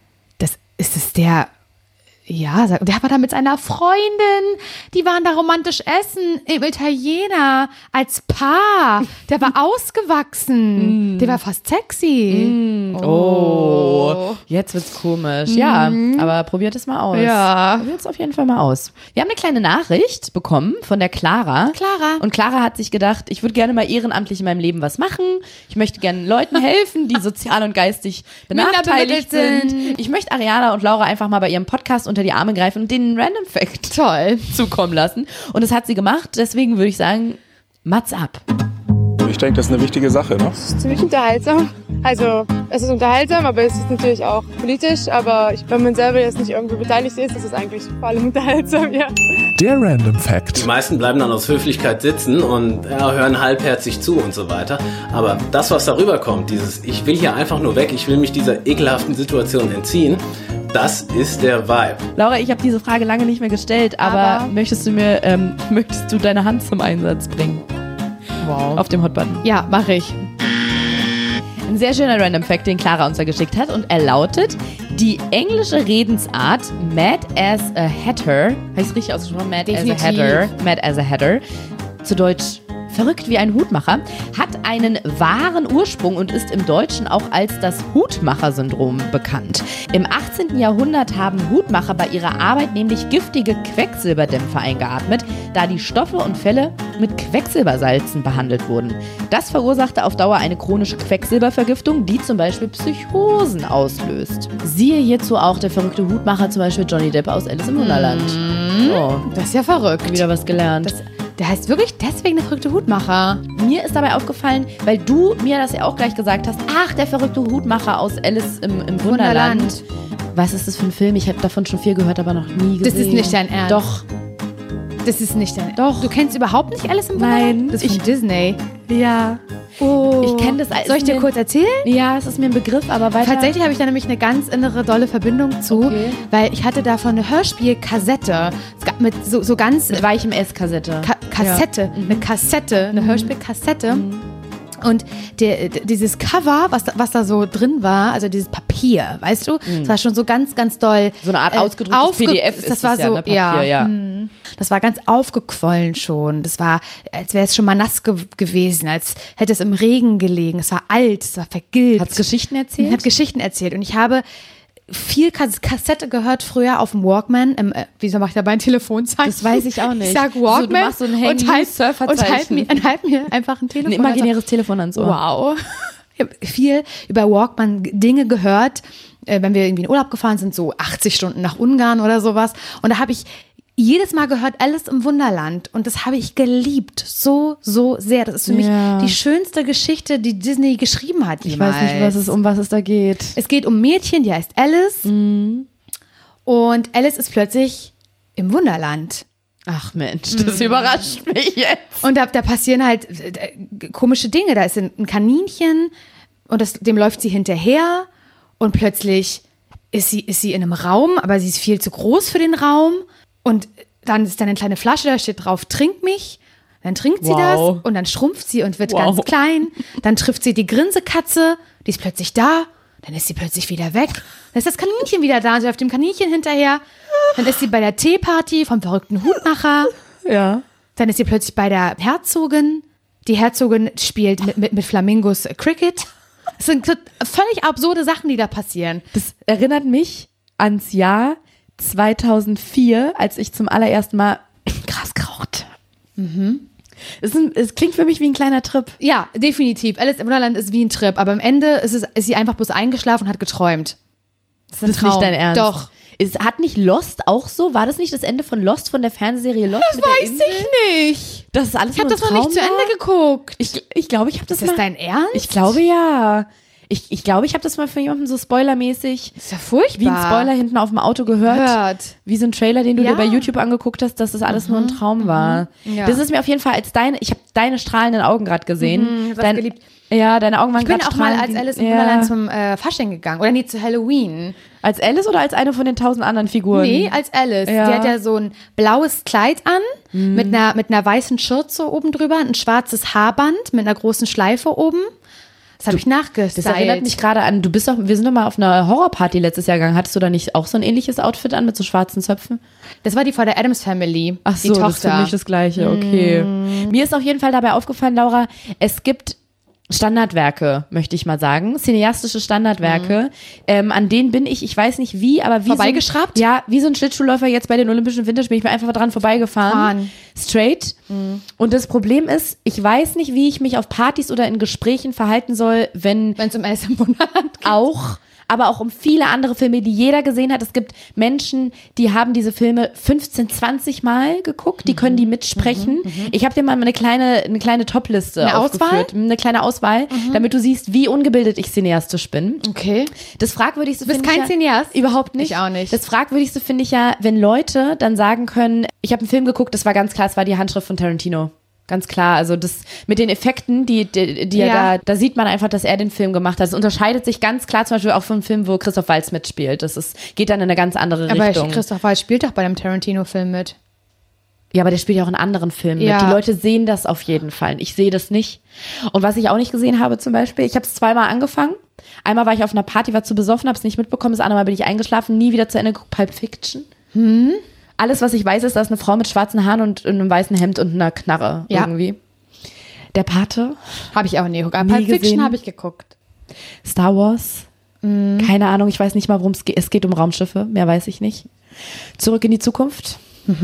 der, ja, der war da mit seiner Freundin, die waren da romantisch essen im Italiener als Paar, der war ausgewachsen, der war fast sexy. Oh, jetzt wird's komisch. Ja, aber probiert es mal aus. Ja. Probiert es auf jeden Fall mal aus. Wir haben eine kleine Nachricht bekommen von der Clara. Clara. Und Clara hat sich gedacht, ich würde gerne mal ehrenamtlich in meinem Leben was machen. Ich möchte gerne Leuten helfen, die sozial und geistig benachteiligt sind. Ich möchte Ariana und Laura einfach mal bei ihrem Podcast unter die Arme greifen und denen einen Random Fact zukommen lassen. Und das hat sie gemacht. Deswegen würde ich sagen, Mats ab. Ich denke, das ist eine wichtige Sache, ne? Es ist ziemlich unterhaltsam. Also, es ist unterhaltsam, aber es ist natürlich auch politisch. Aber wenn man selber jetzt nicht irgendwie beteiligt ist es eigentlich vor allem unterhaltsam, ja. Der Random Fact. Die meisten bleiben dann aus Höflichkeit sitzen und hören halbherzig zu und so weiter. Aber das, was darüber kommt, dieses ich will hier einfach nur weg, ich will mich dieser ekelhaften Situation entziehen, das ist der Vibe. Laura, ich habe diese Frage lange nicht mehr gestellt, aber möchtest du deine Hand zum Einsatz bringen? Wow. Auf dem Hotbutton. Ja, mache ich. Ein sehr schöner Random Fact, den Clara uns da geschickt hat und er lautet, die englische Redensart Mad as a Hatter, heißt richtig ausgesprochen, Mad as a Hatter, zu Deutsch verrückt wie ein Hutmacher, hat einen wahren Ursprung und ist im Deutschen auch als das Hutmacher-Syndrom bekannt. Im 18. Jahrhundert haben Hutmacher bei ihrer Arbeit nämlich giftige Quecksilberdämpfe eingeatmet, da die Stoffe und Felle mit Quecksilbersalzen behandelt wurden. Das verursachte auf Dauer eine chronische Quecksilbervergiftung, die zum Beispiel Psychosen auslöst. Siehe hierzu auch der verrückte Hutmacher, zum Beispiel Johnny Depp aus Alice im Wunderland. Oh, Das ist ja verrückt. wieder was gelernt. Der heißt wirklich deswegen der verrückte Hutmacher. Mir ist dabei aufgefallen, weil du mir das ja auch gleich gesagt hast, ach, der verrückte Hutmacher aus Alice im Wunderland. Was ist das für ein Film? Ich habe davon schon viel gehört, aber noch nie gesehen. Das ist nicht dein Ernst. Doch. Das ist nicht dein Doch. Du kennst überhaupt nicht Alice im Wunderland? Nein. Das ist von Disney. Ja. Oh. Ich kenne das als. Soll ich dir kurz erzählen? Ja, es ist mir ein Begriff, aber weiter. Tatsächlich habe ich da nämlich eine ganz innere, dolle Verbindung zu, Okay. weil ich hatte davon eine Hörspielkassette. Es gab mit so ganz Mit weichem S-Kassette. Kassette, eine Kassette, eine Hörspielkassette. Und dieses Cover, was da so drin war, also dieses Papier, weißt du, das war schon so ganz, ganz doll. So eine Art ausgedrücktes PDF ist das war es so, ja, ne? Papier, ja. Das war ganz aufgequollen schon. Das war, als wäre es schon mal nass gewesen, als hätte es im Regen gelegen. Es war alt, es war vergilbt. Hat's Geschichten erzählt? Ich habe Geschichten erzählt und ich habe viel Kassette gehört früher auf dem Walkman. Wieso mache ich dabei ein Telefonzeichen? Das weiß ich auch nicht. Ich sag Walkman So, du machst so ein Hang und halt Surferzeichen. mir einfach ein Telefon. Ein imaginäres Telefon ans Ohr. Wow. Ich habe viel über Walkman Dinge gehört, wenn wir irgendwie in Urlaub gefahren sind, so 80 Stunden nach Ungarn oder sowas. Und da habe ich jedes Mal gehört Alice im Wunderland und das habe ich geliebt, so sehr. Das ist für mich die schönste Geschichte, die Disney geschrieben hat jemals. Ich weiß nicht, um was es da geht. Es geht um ein Mädchen, die heißt Alice und Alice ist plötzlich im Wunderland. Ach Mensch, das überrascht mich jetzt. Und da passieren halt komische Dinge. Da ist ein Kaninchen und dem läuft sie hinterher und plötzlich ist sie in einem Raum, aber sie ist viel zu groß für den Raum und dann ist da eine kleine Flasche, da steht drauf, trink mich. Dann trinkt sie das und dann schrumpft sie und wird ganz klein. Dann trifft sie die Grinsekatze, die ist plötzlich da. Dann ist sie plötzlich wieder weg. Dann ist das Kaninchen wieder da, sie auf dem Kaninchen hinterher. Dann ist sie bei der Teeparty vom verrückten Hutmacher. Ja. Dann ist sie plötzlich bei der Herzogin. Die Herzogin spielt mit Flamingos Cricket. Das sind völlig absurde Sachen, die da passieren. Das erinnert mich ans Jahr 2004, als ich zum allerersten Mal Gras geraucht. Es klingt für mich wie ein kleiner Trip. Ja, definitiv. Alice im Wunderland ist wie ein Trip, aber am Ende ist sie einfach bloß eingeschlafen und hat geträumt. Das ist nicht dein Ernst. Doch. Hat nicht Lost auch so? War das nicht das Ende von Lost, von der Fernsehserie Lost? Das weiß ich nicht. Das ist alles Ich habe das noch nicht zu Ende geguckt. Ich glaube, ich habe das Ist das dein Ernst? Ich glaube, ja. Ich glaube, ich habe das mal von jemandem so spoilermäßig. Das ist ja furchtbar. Wie ein Spoiler hinten auf dem Auto gehört. Wie so ein Trailer, den du dir bei YouTube angeguckt hast, dass das alles nur ein Traum war. Ja. Das ist mir auf jeden Fall ich habe deine strahlenden Augen gerade gesehen. Geliebt. Ja, deine Augen waren Ich bin gerade auch mal strahlend. als Alice im Wunderland zum Fasching gegangen. Oder nee, zu Halloween. Als Alice oder als eine von den 1000 anderen Figuren? Nee, als Alice. Ja. Die hat ja so ein blaues Kleid an, mit einer weißen Schürze oben drüber, ein schwarzes Haarband mit einer großen Schleife oben. Das habe ich nachgestylt. Das erinnert mich gerade an, wir sind doch mal auf einer Horrorparty letztes Jahr gegangen. Hattest du da nicht auch so ein ähnliches Outfit an mit so schwarzen Zöpfen? Das war die von der Addams Family. Ach so, die Tochter. das ist für mich das Gleiche, okay. Mir ist auf jeden Fall dabei aufgefallen, Laura, es gibt Standardwerke, möchte ich mal sagen, cineastische Standardwerke, an denen bin ich weiß nicht wie, aber wie vorbeigeschraubt? Wie so ein Schlittschuhläufer jetzt bei den Olympischen Winterspielen, ich bin einfach dran vorbeigefahren, straight. Und das Problem ist, ich weiß nicht, wie ich mich auf Partys oder in Gesprächen verhalten soll, wenn es um Alice im Wunderland geht. Aber auch um viele andere Filme, die jeder gesehen hat. Es gibt Menschen, die haben diese Filme 15, 20 Mal geguckt, die können die mitsprechen. Ich habe dir mal eine kleine Top-Liste aufgeführt. Eine kleine Auswahl, damit du siehst, wie ungebildet ich cineastisch bin. Okay. Das Fragwürdigste finde ich Du bist kein Cineast? Überhaupt nicht. Ich auch nicht. Das Fragwürdigste finde ich ja, wenn Leute dann sagen können, ich habe einen Film geguckt, das war ganz klar, es war die Handschrift von Tarantino. Ganz klar, also das mit den Effekten, die er da sieht man einfach, dass er den Film gemacht hat. Es unterscheidet sich ganz klar zum Beispiel auch von einem Film, wo Christoph Waltz mitspielt. Geht dann in eine ganz andere Richtung. Aber Christoph Waltz spielt doch bei dem Tarantino-Film mit. Ja, aber der spielt ja auch in anderen Filmen mit. Die Leute sehen das auf jeden Fall. Ich sehe das nicht. Und was ich auch nicht gesehen habe zum Beispiel, ich habe es 2-mal angefangen. Einmal war ich auf einer Party, war zu besoffen, habe es nicht mitbekommen. Das andere Mal bin ich eingeschlafen, nie wieder zu Ende geguckt. Pulp Fiction. Alles, was ich weiß, ist, da ist eine Frau mit schwarzen Haaren und einem weißen Hemd und einer Knarre irgendwie. Der Pate. Habe ich auch nie geguckt. Pulp Fiction habe ich geguckt. Star Wars. Keine Ahnung, ich weiß nicht mal, worum es geht. Es geht um Raumschiffe, mehr weiß ich nicht. Zurück in die Zukunft.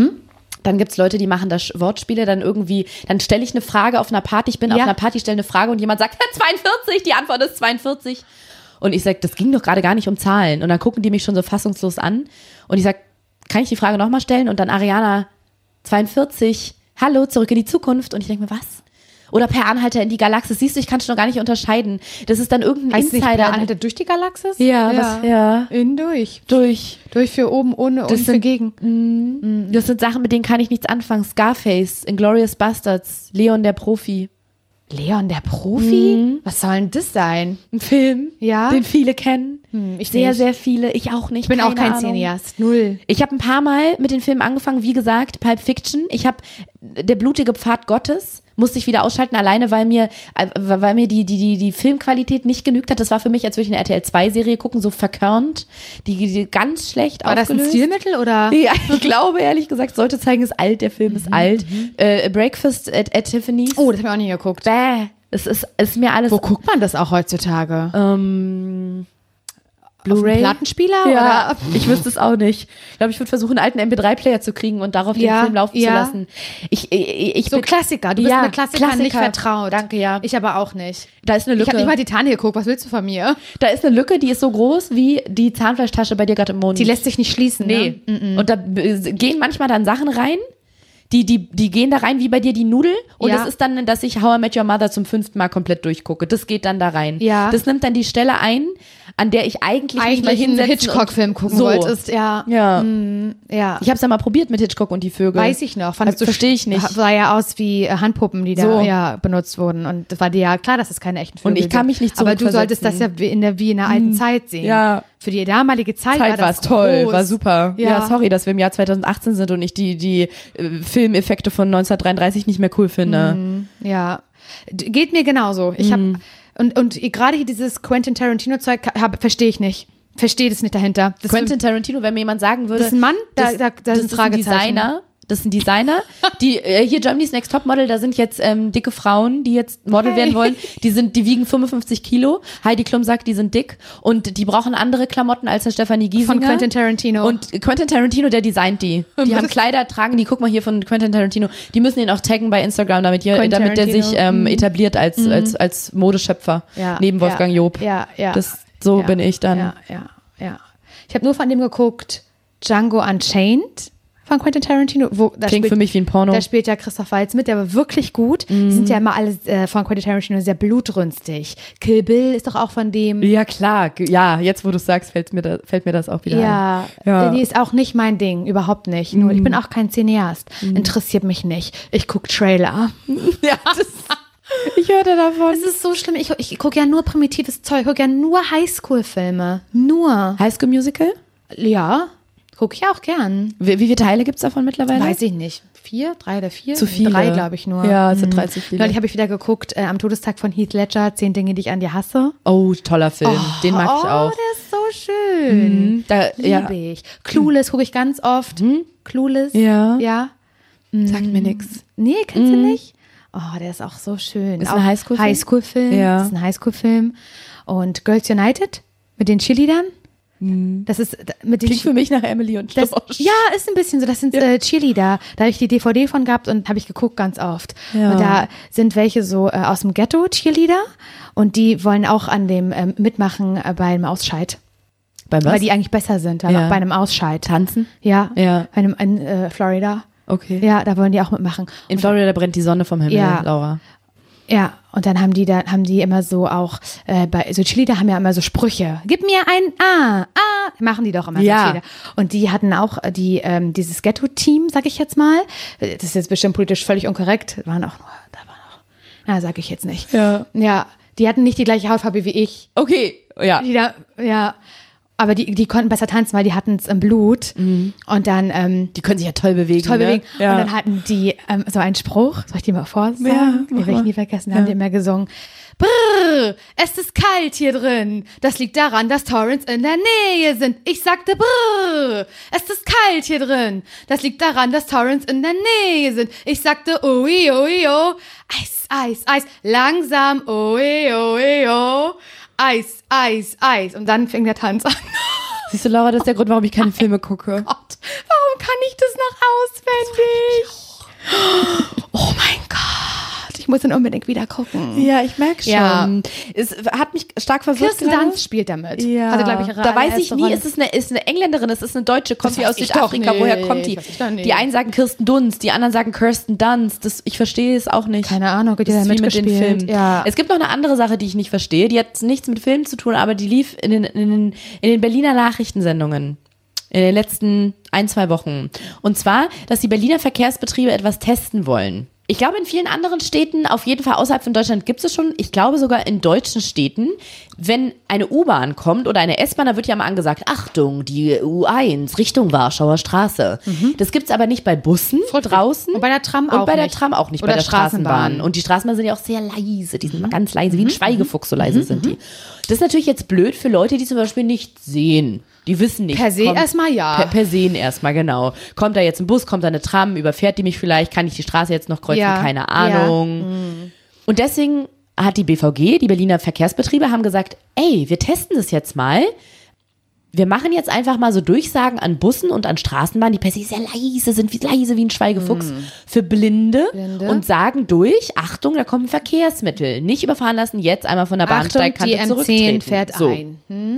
Dann gibt es Leute, die machen da Wortspiele, dann stelle ich eine Frage auf einer Party, ich bin auf einer Party, stelle eine Frage und jemand sagt 42, die Antwort ist 42. Und ich sage, das ging doch gerade gar nicht um Zahlen. Und dann gucken die mich schon so fassungslos an und ich sage, kann ich die Frage nochmal stellen? Und dann Ariana, 42, hallo, zurück in die Zukunft. Und ich denke mir, was? Oder Per Anhalter in die Galaxis. Siehst du, ich kann es noch gar nicht unterscheiden. Das ist dann irgendein heißt Insider. Nicht Per Anhalter durch die Galaxis? Ja. In durch. Durch für oben, ohne und für gegen. Das sind Sachen, mit denen kann ich nichts anfangen. Scarface, Inglourious Basterds, Leon der Profi. Leon der Profi? Was soll denn das sein? Ein Film, den viele kennen. Ich sehr, nicht. sehr viele. Ich auch nicht. Ich bin auch kein Cineast. Null. Ich habe ein paar Mal mit den Filmen angefangen, wie gesagt, Pulp Fiction. Ich habe Der blutige Pfad Gottes, musste ich wieder ausschalten, alleine, weil mir die Filmqualität nicht genügt hat. Das war für mich, als würde ich eine RTL-2-Serie gucken, so verkörnt. Die ganz schlecht aufgelöst. War das ein Stilmittel, oder? Ja, ich glaube, ehrlich gesagt, sollte zeigen, ist alt, der Film ist alt. Breakfast at Tiffany's. Oh, das habe ich auch nie geguckt. Bäh. Es ist mir alles... Wo guckt man das auch heutzutage? Blu-ray? Plattenspieler? Ja, oder? Ich wüsste es auch nicht. Ich glaube, ich würde versuchen, einen alten MP3-Player zu kriegen und darauf den Film laufen zu lassen. Ich so Klassiker. Du bist mit Klassikern nicht vertraut. Danke, ja. Ich aber auch nicht. Da ist eine Lücke. Ich habe nicht mal Titanic geguckt. Was willst du von mir? Da ist eine Lücke, die ist so groß wie die Zahnfleischtasche bei dir gerade im Mund. Die lässt sich nicht schließen. Nee. Ne? Und da gehen manchmal dann Sachen rein, Die gehen da rein wie bei dir die Nudel und Ja. das ist dann, dass ich How I Met Your Mother zum 5. Mal komplett durchgucke. Das geht dann da rein. Ja. Das nimmt dann die Stelle ein, an der ich eigentlich mich mal einen hinsetzen Hitchcock-Film gucken so. wolltest. Ja. Ja. Ja. Ich habe es ja mal probiert mit Hitchcock und die Vögel. Weiß ich noch. Fandest du Verstehe ich nicht. Sah ja aus wie Handpuppen, die So. da benutzt wurden. Und das war dir ja klar, dass es keine echten Vögel Und ich kann mich nicht sind. Aber du solltest das zurückversetzen. ja wie in der alten Zeit sehen. Ja. Für die damalige Zeit Zeit war es toll, groß. war super. Ja. Ja, sorry, dass wir im Jahr 2018 sind und ich die Filmeffekte von 1933 nicht mehr cool finde. Ja. Geht mir genauso. Ich habe und gerade hier dieses Quentin Tarantino-Zeug verstehe ich nicht. Verstehe das nicht dahinter. Das Quentin Tarantino, wenn mir jemand sagen würde, das ist ein Mann, da das ist ein ist ein Fragezeichen. Designer. Das sind Designer, die hier Germany's Next Topmodel, da sind jetzt dicke Frauen, die jetzt Model werden wollen. Die wiegen 55 Kilo. Heidi Klum sagt, die sind dick und die brauchen andere Klamotten als eine Stefanie Giesinger. Von Quentin Tarantino. Und Quentin Tarantino, der designt die. Die haben Kleider, tragen die, guck mal hier von Quentin Tarantino. Die müssen ihn auch taggen bei Instagram, damit der Quentin sich etabliert als Modeschöpfer. Ja, Neben Wolfgang Job. Ja. So bin ich dann. Ja. Ich habe nur von dem geguckt, Django Unchained von Quentin Tarantino. Klingt für mich wie ein Porno. Da spielt ja Christoph Waltz mit, der war wirklich gut. Die sind ja immer alle von Quentin Tarantino sehr blutrünstig. Kill Bill ist doch auch von dem. Ja, klar. Ja, jetzt wo du es sagst, fällt mir das auch wieder ein. Ja, die ist auch nicht mein Ding, überhaupt nicht. Nur ich bin auch kein Cineast. Interessiert mich nicht. Ich gucke Trailer. Ja, ich hörte davon. Es ist so schlimm. Ich gucke ja nur primitives Zeug. Ich gucke ja nur Highschool-Filme. Nur. High School Musical? Ja, gucke ich auch gern. Wie viele Teile gibt es davon mittlerweile? Weiß ich nicht. 4? 3 oder 4? Zu viele. 3, glaube ich nur. Ja, es sind 3 zu viele. Neulich habe ich wieder geguckt, am Todestag von Heath Ledger, 10 Dinge, die ich an dir hasse. Oh, toller Film. Den mag ich auch. Oh, der ist so schön. Liebe ich. Clueless gucke ich ganz oft. Clueless. Ja. Ja. Sagt mir nichts. Nee, kennst du nicht? Oh, der ist auch so schön. Ist auch ein Highschool-Film? Highschool-Film. Ja. Das ist ein Highschool-Film. Und Girls United mit den Cheerleadern. Das ist mit den Klingt für mich nach Emily und das, Schloss. ja, ist ein bisschen so. Das sind Cheerleader. Da habe ich die DVD von gehabt und habe ich geguckt ganz oft. Ja. Und da sind welche so aus dem Ghetto Cheerleader und die wollen auch an dem mitmachen beim Ausscheid. Beim was? Weil die eigentlich besser sind, dann Ja. auch bei einem Ausscheid. Tanzen? Ja. Ja. Bei einem in Florida. Okay. Ja, da wollen die auch mitmachen. In Florida brennt die Sonne vom Himmel, Ja. Laura. Ja, und dann haben die immer so auch, bei so Cheerleader haben ja immer so Sprüche. Gib mir ein A, machen die doch immer Ja. so Cheerleader. Und die hatten auch dieses Ghetto-Team, sag ich jetzt mal. Das ist jetzt bestimmt politisch völlig unkorrekt. Sag ich jetzt nicht. Ja. Ja, die hatten nicht die gleiche Hautfarbe wie ich. Okay, ja. Ja. Aber die konnten besser tanzen, weil die hatten es im Blut. Und dann Die können sich ja toll bewegen. bewegen. Ne? Ja. Und dann hatten die so einen Spruch, soll ich dir mal vorsagen? Ja, mach Den will ich mal. nie vergessen, da haben die immer gesungen. Brrr, es ist kalt hier drin. Das liegt daran, dass Torrents in der Nähe sind. Ich sagte brrr, es ist kalt hier drin. Das liegt daran, dass Torrents in der Nähe sind. Ich sagte oi, oi, oh. Eis, Eis, Eis. Langsam, oi, oi, oh. Eis, Eis, Eis. Und dann fing der Tanz an. Siehst du, Laura, das ist der Grund, warum ich keine Filme gucke. Gott, warum kann ich das noch auswendig? Oh mein Gott, ich muss ihn unbedingt wieder gucken. Ja, ich merke schon. Ja. Es hat mich stark verwirrt. Kirsten gerade. Dunst spielt damit. Ja. Hatte, glaube ich, ihre da weiß ich allererste nie, Rolle. ist eine Engländerin, ist eine Deutsche, kommt Das die aus weiß ich Südafrika, doch woher nicht. kommt die? Das weiß ich doch nicht. Die einen sagen Kirsten Dunst, die anderen sagen Kirsten Dunst. Ich verstehe es auch nicht. Keine Ahnung, die Das da ist wie mit den mitgespielt. Filmen. Ja. Es gibt noch eine andere Sache, die ich nicht verstehe. Die hat nichts mit Filmen zu tun, aber die lief in den Berliner Nachrichtensendungen in den letzten 1-2 Wochen. Und zwar, dass die Berliner Verkehrsbetriebe etwas testen wollen. Ich glaube, in vielen anderen Städten, auf jeden Fall außerhalb von Deutschland, gibt es schon, ich glaube sogar in deutschen Städten, wenn eine U-Bahn kommt oder eine S-Bahn, da wird ja mal angesagt, Achtung, die U1 Richtung Warschauer Straße. Das gibt es aber nicht bei Bussen draußen. Und bei der Tram Und auch bei der nicht. Tram auch nicht, Oder bei der Straßenbahn. Straßenbahn. Und die Straßenbahnen sind ja auch sehr leise, die sind immer ganz leise, wie ein Schweigefuchs, so leise sind die. Das ist natürlich jetzt blöd für Leute, die zum Beispiel nicht sehen. Die wissen nicht. Per se erstmal ja. Per se erstmal, genau. Kommt da jetzt ein Bus, kommt da eine Tram, überfährt die mich vielleicht, kann ich die Straße jetzt noch kreuzen, Ja, keine Ahnung. Und deswegen hat die BVG, die Berliner Verkehrsbetriebe, haben gesagt, ey, wir testen das jetzt mal. Wir machen jetzt einfach mal so Durchsagen an Bussen und an Straßenbahnen, die per se sehr leise sind, leise wie ein Schweigefuchs, für Blinde und sagen durch, Achtung, da kommen Verkehrsmittel. Nicht überfahren lassen, jetzt einmal von der Achtung, die Bahnsteigkante M10 zurücktreten. fährt So. ein.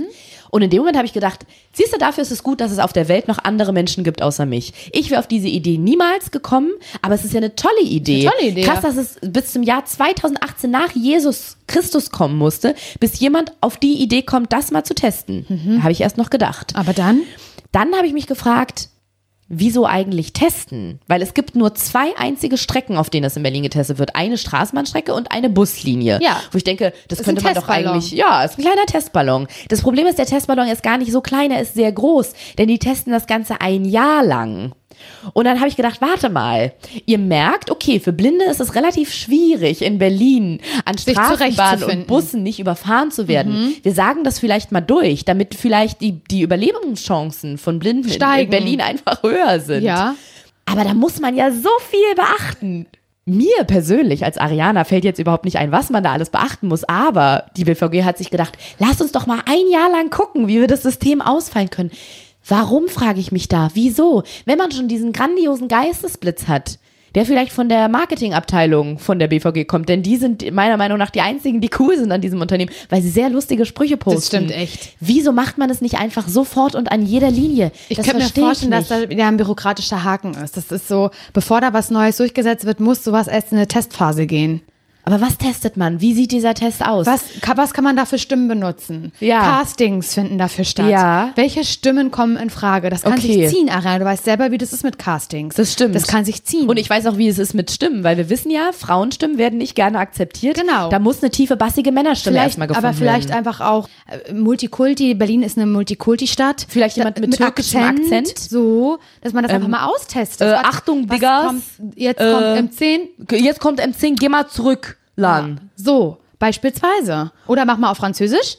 Und in dem Moment habe ich gedacht, siehst du, dafür ist es gut, dass es auf der Welt noch andere Menschen gibt außer mich. Ich wäre auf diese Idee niemals gekommen, aber es ist ja eine tolle Idee. Krass, dass es bis zum Jahr 2018 nach Jesus Christus kommen musste, bis jemand auf die Idee kommt, das mal zu testen. Habe ich erst noch gedacht. Aber dann? Dann habe ich mich gefragt, wieso eigentlich testen? Weil es gibt nur 2 einzige Strecken, auf denen das in Berlin getestet wird. Eine Straßenbahnstrecke und eine Buslinie. Ja. Wo ich denke, das ist könnte man doch eigentlich, ja, ist ein kleiner Testballon. Das Problem ist, der Testballon ist gar nicht so klein, er ist sehr groß, denn die testen das Ganze ein Jahr lang. Und dann habe ich gedacht, warte mal, ihr merkt, okay, für Blinde ist es relativ schwierig in Berlin an Straßenbahnen und Bussen nicht überfahren zu werden. Wir sagen das vielleicht mal durch, damit vielleicht die Überlebenschancen von Blinden in Berlin einfach höher sind. Ja. Aber da muss man ja so viel beachten. Mir persönlich als Arianer fällt jetzt überhaupt nicht ein, was man da alles beachten muss, aber die BVG hat sich gedacht, lasst uns doch mal ein Jahr lang gucken, wie wir das System ausfallen können. Warum, frage ich mich da? Wieso? Wenn man schon diesen grandiosen Geistesblitz hat, der vielleicht von der Marketingabteilung von der BVG kommt, denn die sind meiner Meinung nach die einzigen, die cool sind an diesem Unternehmen, weil sie sehr lustige Sprüche posten. Das stimmt echt. Wieso macht man es nicht einfach sofort und an jeder Linie? Ich könnte mir vorstellen, dass da wieder ein bürokratischer Haken ist. Das ist so, bevor da was Neues durchgesetzt wird, muss sowas erst in eine Testphase gehen. Aber was testet man? Wie sieht dieser Test aus? Was kann man da für Stimmen benutzen? Ja. Castings finden dafür statt. Ja. Welche Stimmen kommen in Frage? Das kann sich ziehen, Ariana. Du weißt selber, wie das ist mit Castings. Das stimmt. Das kann sich ziehen. Und ich weiß auch, wie es ist mit Stimmen, weil wir wissen ja, Frauenstimmen werden nicht gerne akzeptiert. Genau. Da muss eine tiefe, bassige Männerstimme erstmal gefunden werden. Aber vielleicht einfach auch Multikulti. Berlin ist eine Multikulti-Stadt. Vielleicht jemand mit türkischem Akzent. So, dass man das einfach mal austestet. Achtung, Diggas. Jetzt kommt M10. Jetzt kommt M10, geh mal zurück. Lang. So, beispielsweise. Oder mach mal auf Französisch.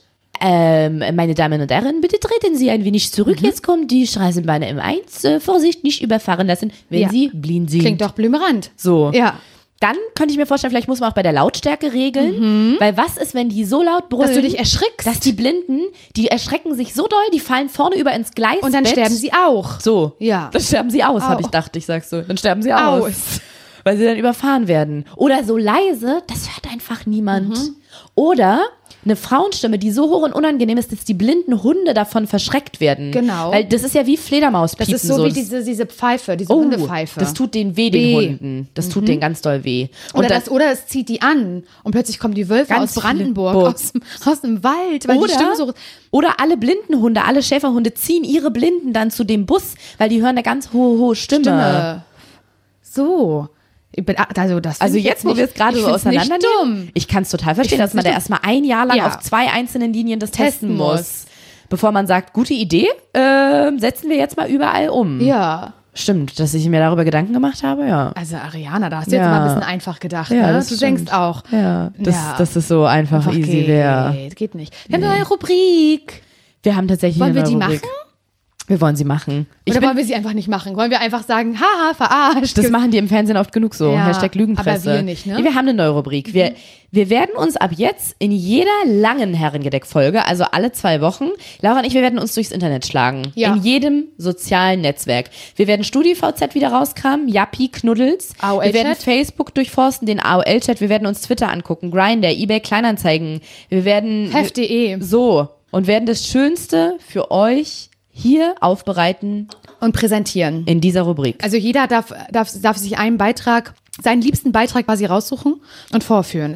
Meine Damen und Herren, bitte treten Sie ein wenig zurück. Jetzt kommt die Straßenbahn M1. Vorsicht, nicht überfahren lassen, wenn Sie blind sind. Klingt doch blümerant. So. Ja. Dann könnte ich mir vorstellen, vielleicht muss man auch bei der Lautstärke regeln. Weil was ist, wenn die so laut brüllen, dass du dich erschrickst? Dass die Blinden, die erschrecken sich so doll, die fallen vorne über ins Gleis. Und dann sterben sie auch. So. Ja. Dann sterben sie aus, habe ich gedacht. Ich sag's so. Dann sterben sie aus. Weil sie dann überfahren werden. Oder so leise, das hört einfach niemand. Oder eine Frauenstimme, die so hoch und unangenehm ist, dass die blinden Hunde davon verschreckt werden. Genau. Weil das ist ja wie Fledermauspiepen. Das ist so wie diese Pfeife, diese Hundepfeife. Das tut denen weh, den Hunden. Das tut denen ganz doll weh. Und oder es zieht die an und plötzlich kommen die Wölfe aus Brandenburg, aus dem Wald. Weil die Stimme so oder alle Blindenhunde, alle Schäferhunde ziehen ihre Blinden dann zu dem Bus, weil die hören eine ganz hohe Stimme. So. Also jetzt, wo wir es gerade so auseinandernehmen, ich kann es total verstehen, dass man da erstmal ein Jahr lang auf 2 einzelnen Linien das testen muss. Bevor man sagt, gute Idee, setzen wir jetzt mal überall um. Ja. Stimmt, dass ich mir darüber Gedanken gemacht habe, ja. Also Ariana, da hast du jetzt mal ein bisschen einfach gedacht. Ja, ne? Du denkst auch. Ja, dass es so einfach easy wäre. Geht nicht. Wir haben eine neue Rubrik. Wir haben tatsächlich eine neue Rubrik. Wollen wir die machen? Wir wollen sie machen. Oder wollen wir sie einfach nicht machen? Wollen wir einfach sagen, haha, verarscht? Das machen die im Fernsehen oft genug so. Ja, #Lügenpresse. aber wir nicht, ne? Wir haben eine neue Rubrik. Wir werden uns ab jetzt in jeder langen Herrengedeck-Folge, also alle 2 Wochen, Laura und ich, wir werden uns durchs Internet schlagen. Ja. In jedem sozialen Netzwerk. Wir werden StudiVZ wieder rauskramen, Yappi, Knuddels. AOL-Chat. Wir werden Facebook durchforsten, den AOL-Chat. Wir werden uns Twitter angucken, Grindr, eBay, Kleinanzeigen. Wir werden... Heft.de. So. Und werden das Schönste für euch hier aufbereiten und präsentieren in dieser Rubrik. Also jeder darf sich seinen liebsten Beitrag quasi raussuchen und vorführen.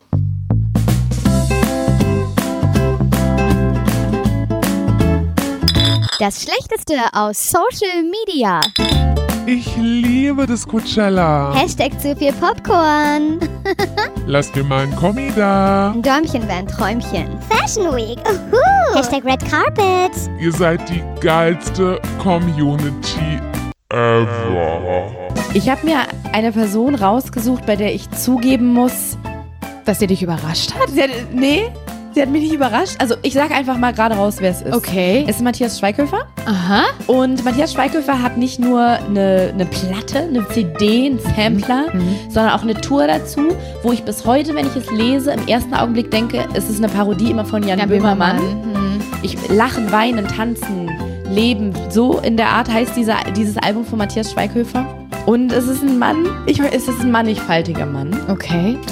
Das Schlechteste aus Social Media. Ich liebe das Coachella. Hashtag zu viel Popcorn. Lass mir mal ein Kommi da. Ein Däumchen wäre ein Träumchen. Fashion Week. Hashtag Red Carpet. Ihr seid die geilste Community ever. Ich habe mir eine Person rausgesucht, bei der ich zugeben muss, dass sie dich überrascht hat? Sie hat mich nicht überrascht. Also ich sage einfach mal gerade raus, wer es ist. Okay. Es ist Matthias Schweighöfer. Aha. Und Matthias Schweighöfer hat nicht nur eine Platte, eine CD, einen Sampler, sondern auch eine Tour dazu, wo ich bis heute, wenn ich es lese, im ersten Augenblick denke, es ist eine Parodie immer von Jan Böhmermann. Ich lachen, weinen, tanzen, leben. So in der Art heißt dieses Album von Matthias Schweighöfer. Und es ist ein mannigfaltiger Mann. Okay.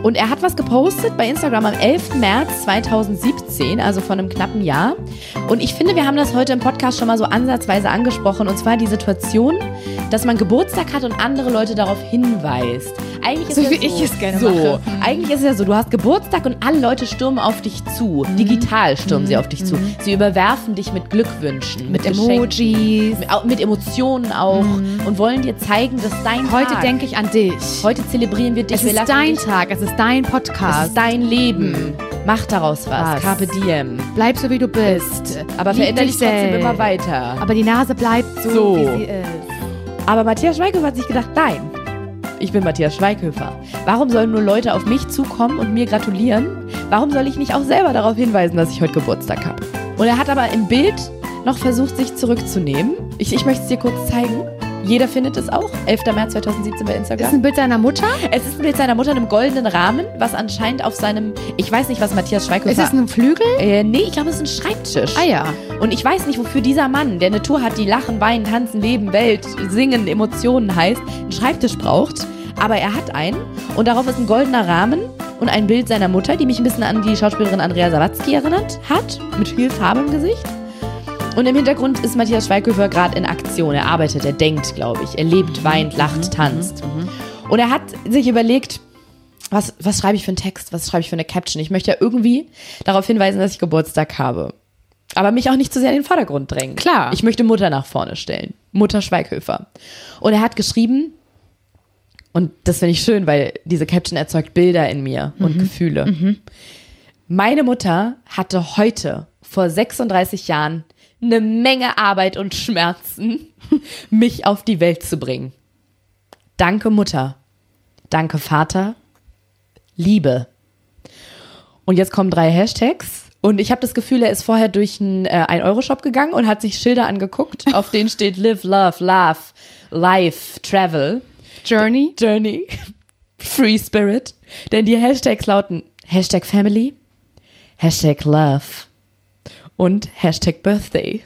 Und er hat was gepostet bei Instagram am 11. März 2017, also vor einem knappen Jahr. Und ich finde, wir haben das heute im Podcast schon mal so ansatzweise angesprochen. Und zwar die Situation, dass man Geburtstag hat und andere Leute darauf hinweist. Eigentlich ist So wie ich es gerne mache. Eigentlich ist es ja so, du hast Geburtstag und alle Leute stürmen auf dich zu. Digital stürmen sie auf dich zu. Sie überwerfen dich mit Glückwünschen, Mit Geschenken, Emojis. mit Emotionen auch und wollen dir zeigen, dass dein Heute Tag. denke ich an dich. Heute zelebrieren wir dich. Es wir ist lassen dein dich, Tag, es ist dein es Podcast. ist dein Leben. Mach daraus was. Carpe diem. Bleib so, wie du bist. Aber Lieb veränder dich trotzdem selbst. immer weiter. Aber die Nase bleibt so, wie sie ist. Aber Matthias Schweighöfer hat sich gedacht, nein, ich bin Matthias Schweighöfer. Warum sollen nur Leute auf mich zukommen und mir gratulieren? Warum soll ich nicht auch selber darauf hinweisen, dass ich heute Geburtstag habe? Und er hat aber im Bild noch versucht, sich zurückzunehmen. Ich möchte es dir kurz zeigen. Jeder findet es auch. 11. März 2017 bei Instagram. Ist ein Bild seiner Mutter? Es ist ein Bild seiner Mutter in einem goldenen Rahmen, was anscheinend auf seinem, ich weiß nicht, was Matthias Schweighöfer... Ist es ein Flügel? Nee, ich glaube, es ist ein Schreibtisch. Ah ja. Und ich weiß nicht, wofür dieser Mann, der eine Tour hat, die Lachen, Weinen, Tanzen, Leben, Welt, Singen, Emotionen heißt, einen Schreibtisch braucht. Aber er hat einen und darauf ist ein goldener Rahmen und ein Bild seiner Mutter, die mich ein bisschen an die Schauspielerin Andrea Sawatzki erinnert hat, mit viel Farbe im Gesicht. Und im Hintergrund ist Matthias Schweighöfer gerade in Aktion. Er arbeitet, er denkt, glaube ich. Er lebt, weint, lacht, tanzt. Und er hat sich überlegt, was schreibe ich für einen Text, was schreibe ich für eine Caption. Ich möchte ja irgendwie darauf hinweisen, dass ich Geburtstag habe. Aber mich auch nicht zu sehr in den Vordergrund drängen. Klar. Ich möchte Mutter nach vorne stellen. Mutter Schweighöfer. Und er hat geschrieben, und das finde ich schön, weil diese Caption erzeugt Bilder in mir und Gefühle. Meine Mutter hatte heute, vor 36 Jahren, eine Menge Arbeit und Schmerzen, mich auf die Welt zu bringen. Danke, Mutter. Danke, Vater. Liebe. Und jetzt kommen 3 Hashtags. Und ich habe das Gefühl, er ist vorher durch einen 1-Euro-Shop gegangen und hat sich Schilder angeguckt, auf denen steht Live, Love, Laugh, Life, Travel. Journey? Journey, Free Spirit, denn die Hashtags lauten Hashtag Family, Hashtag Love und Hashtag Birthday.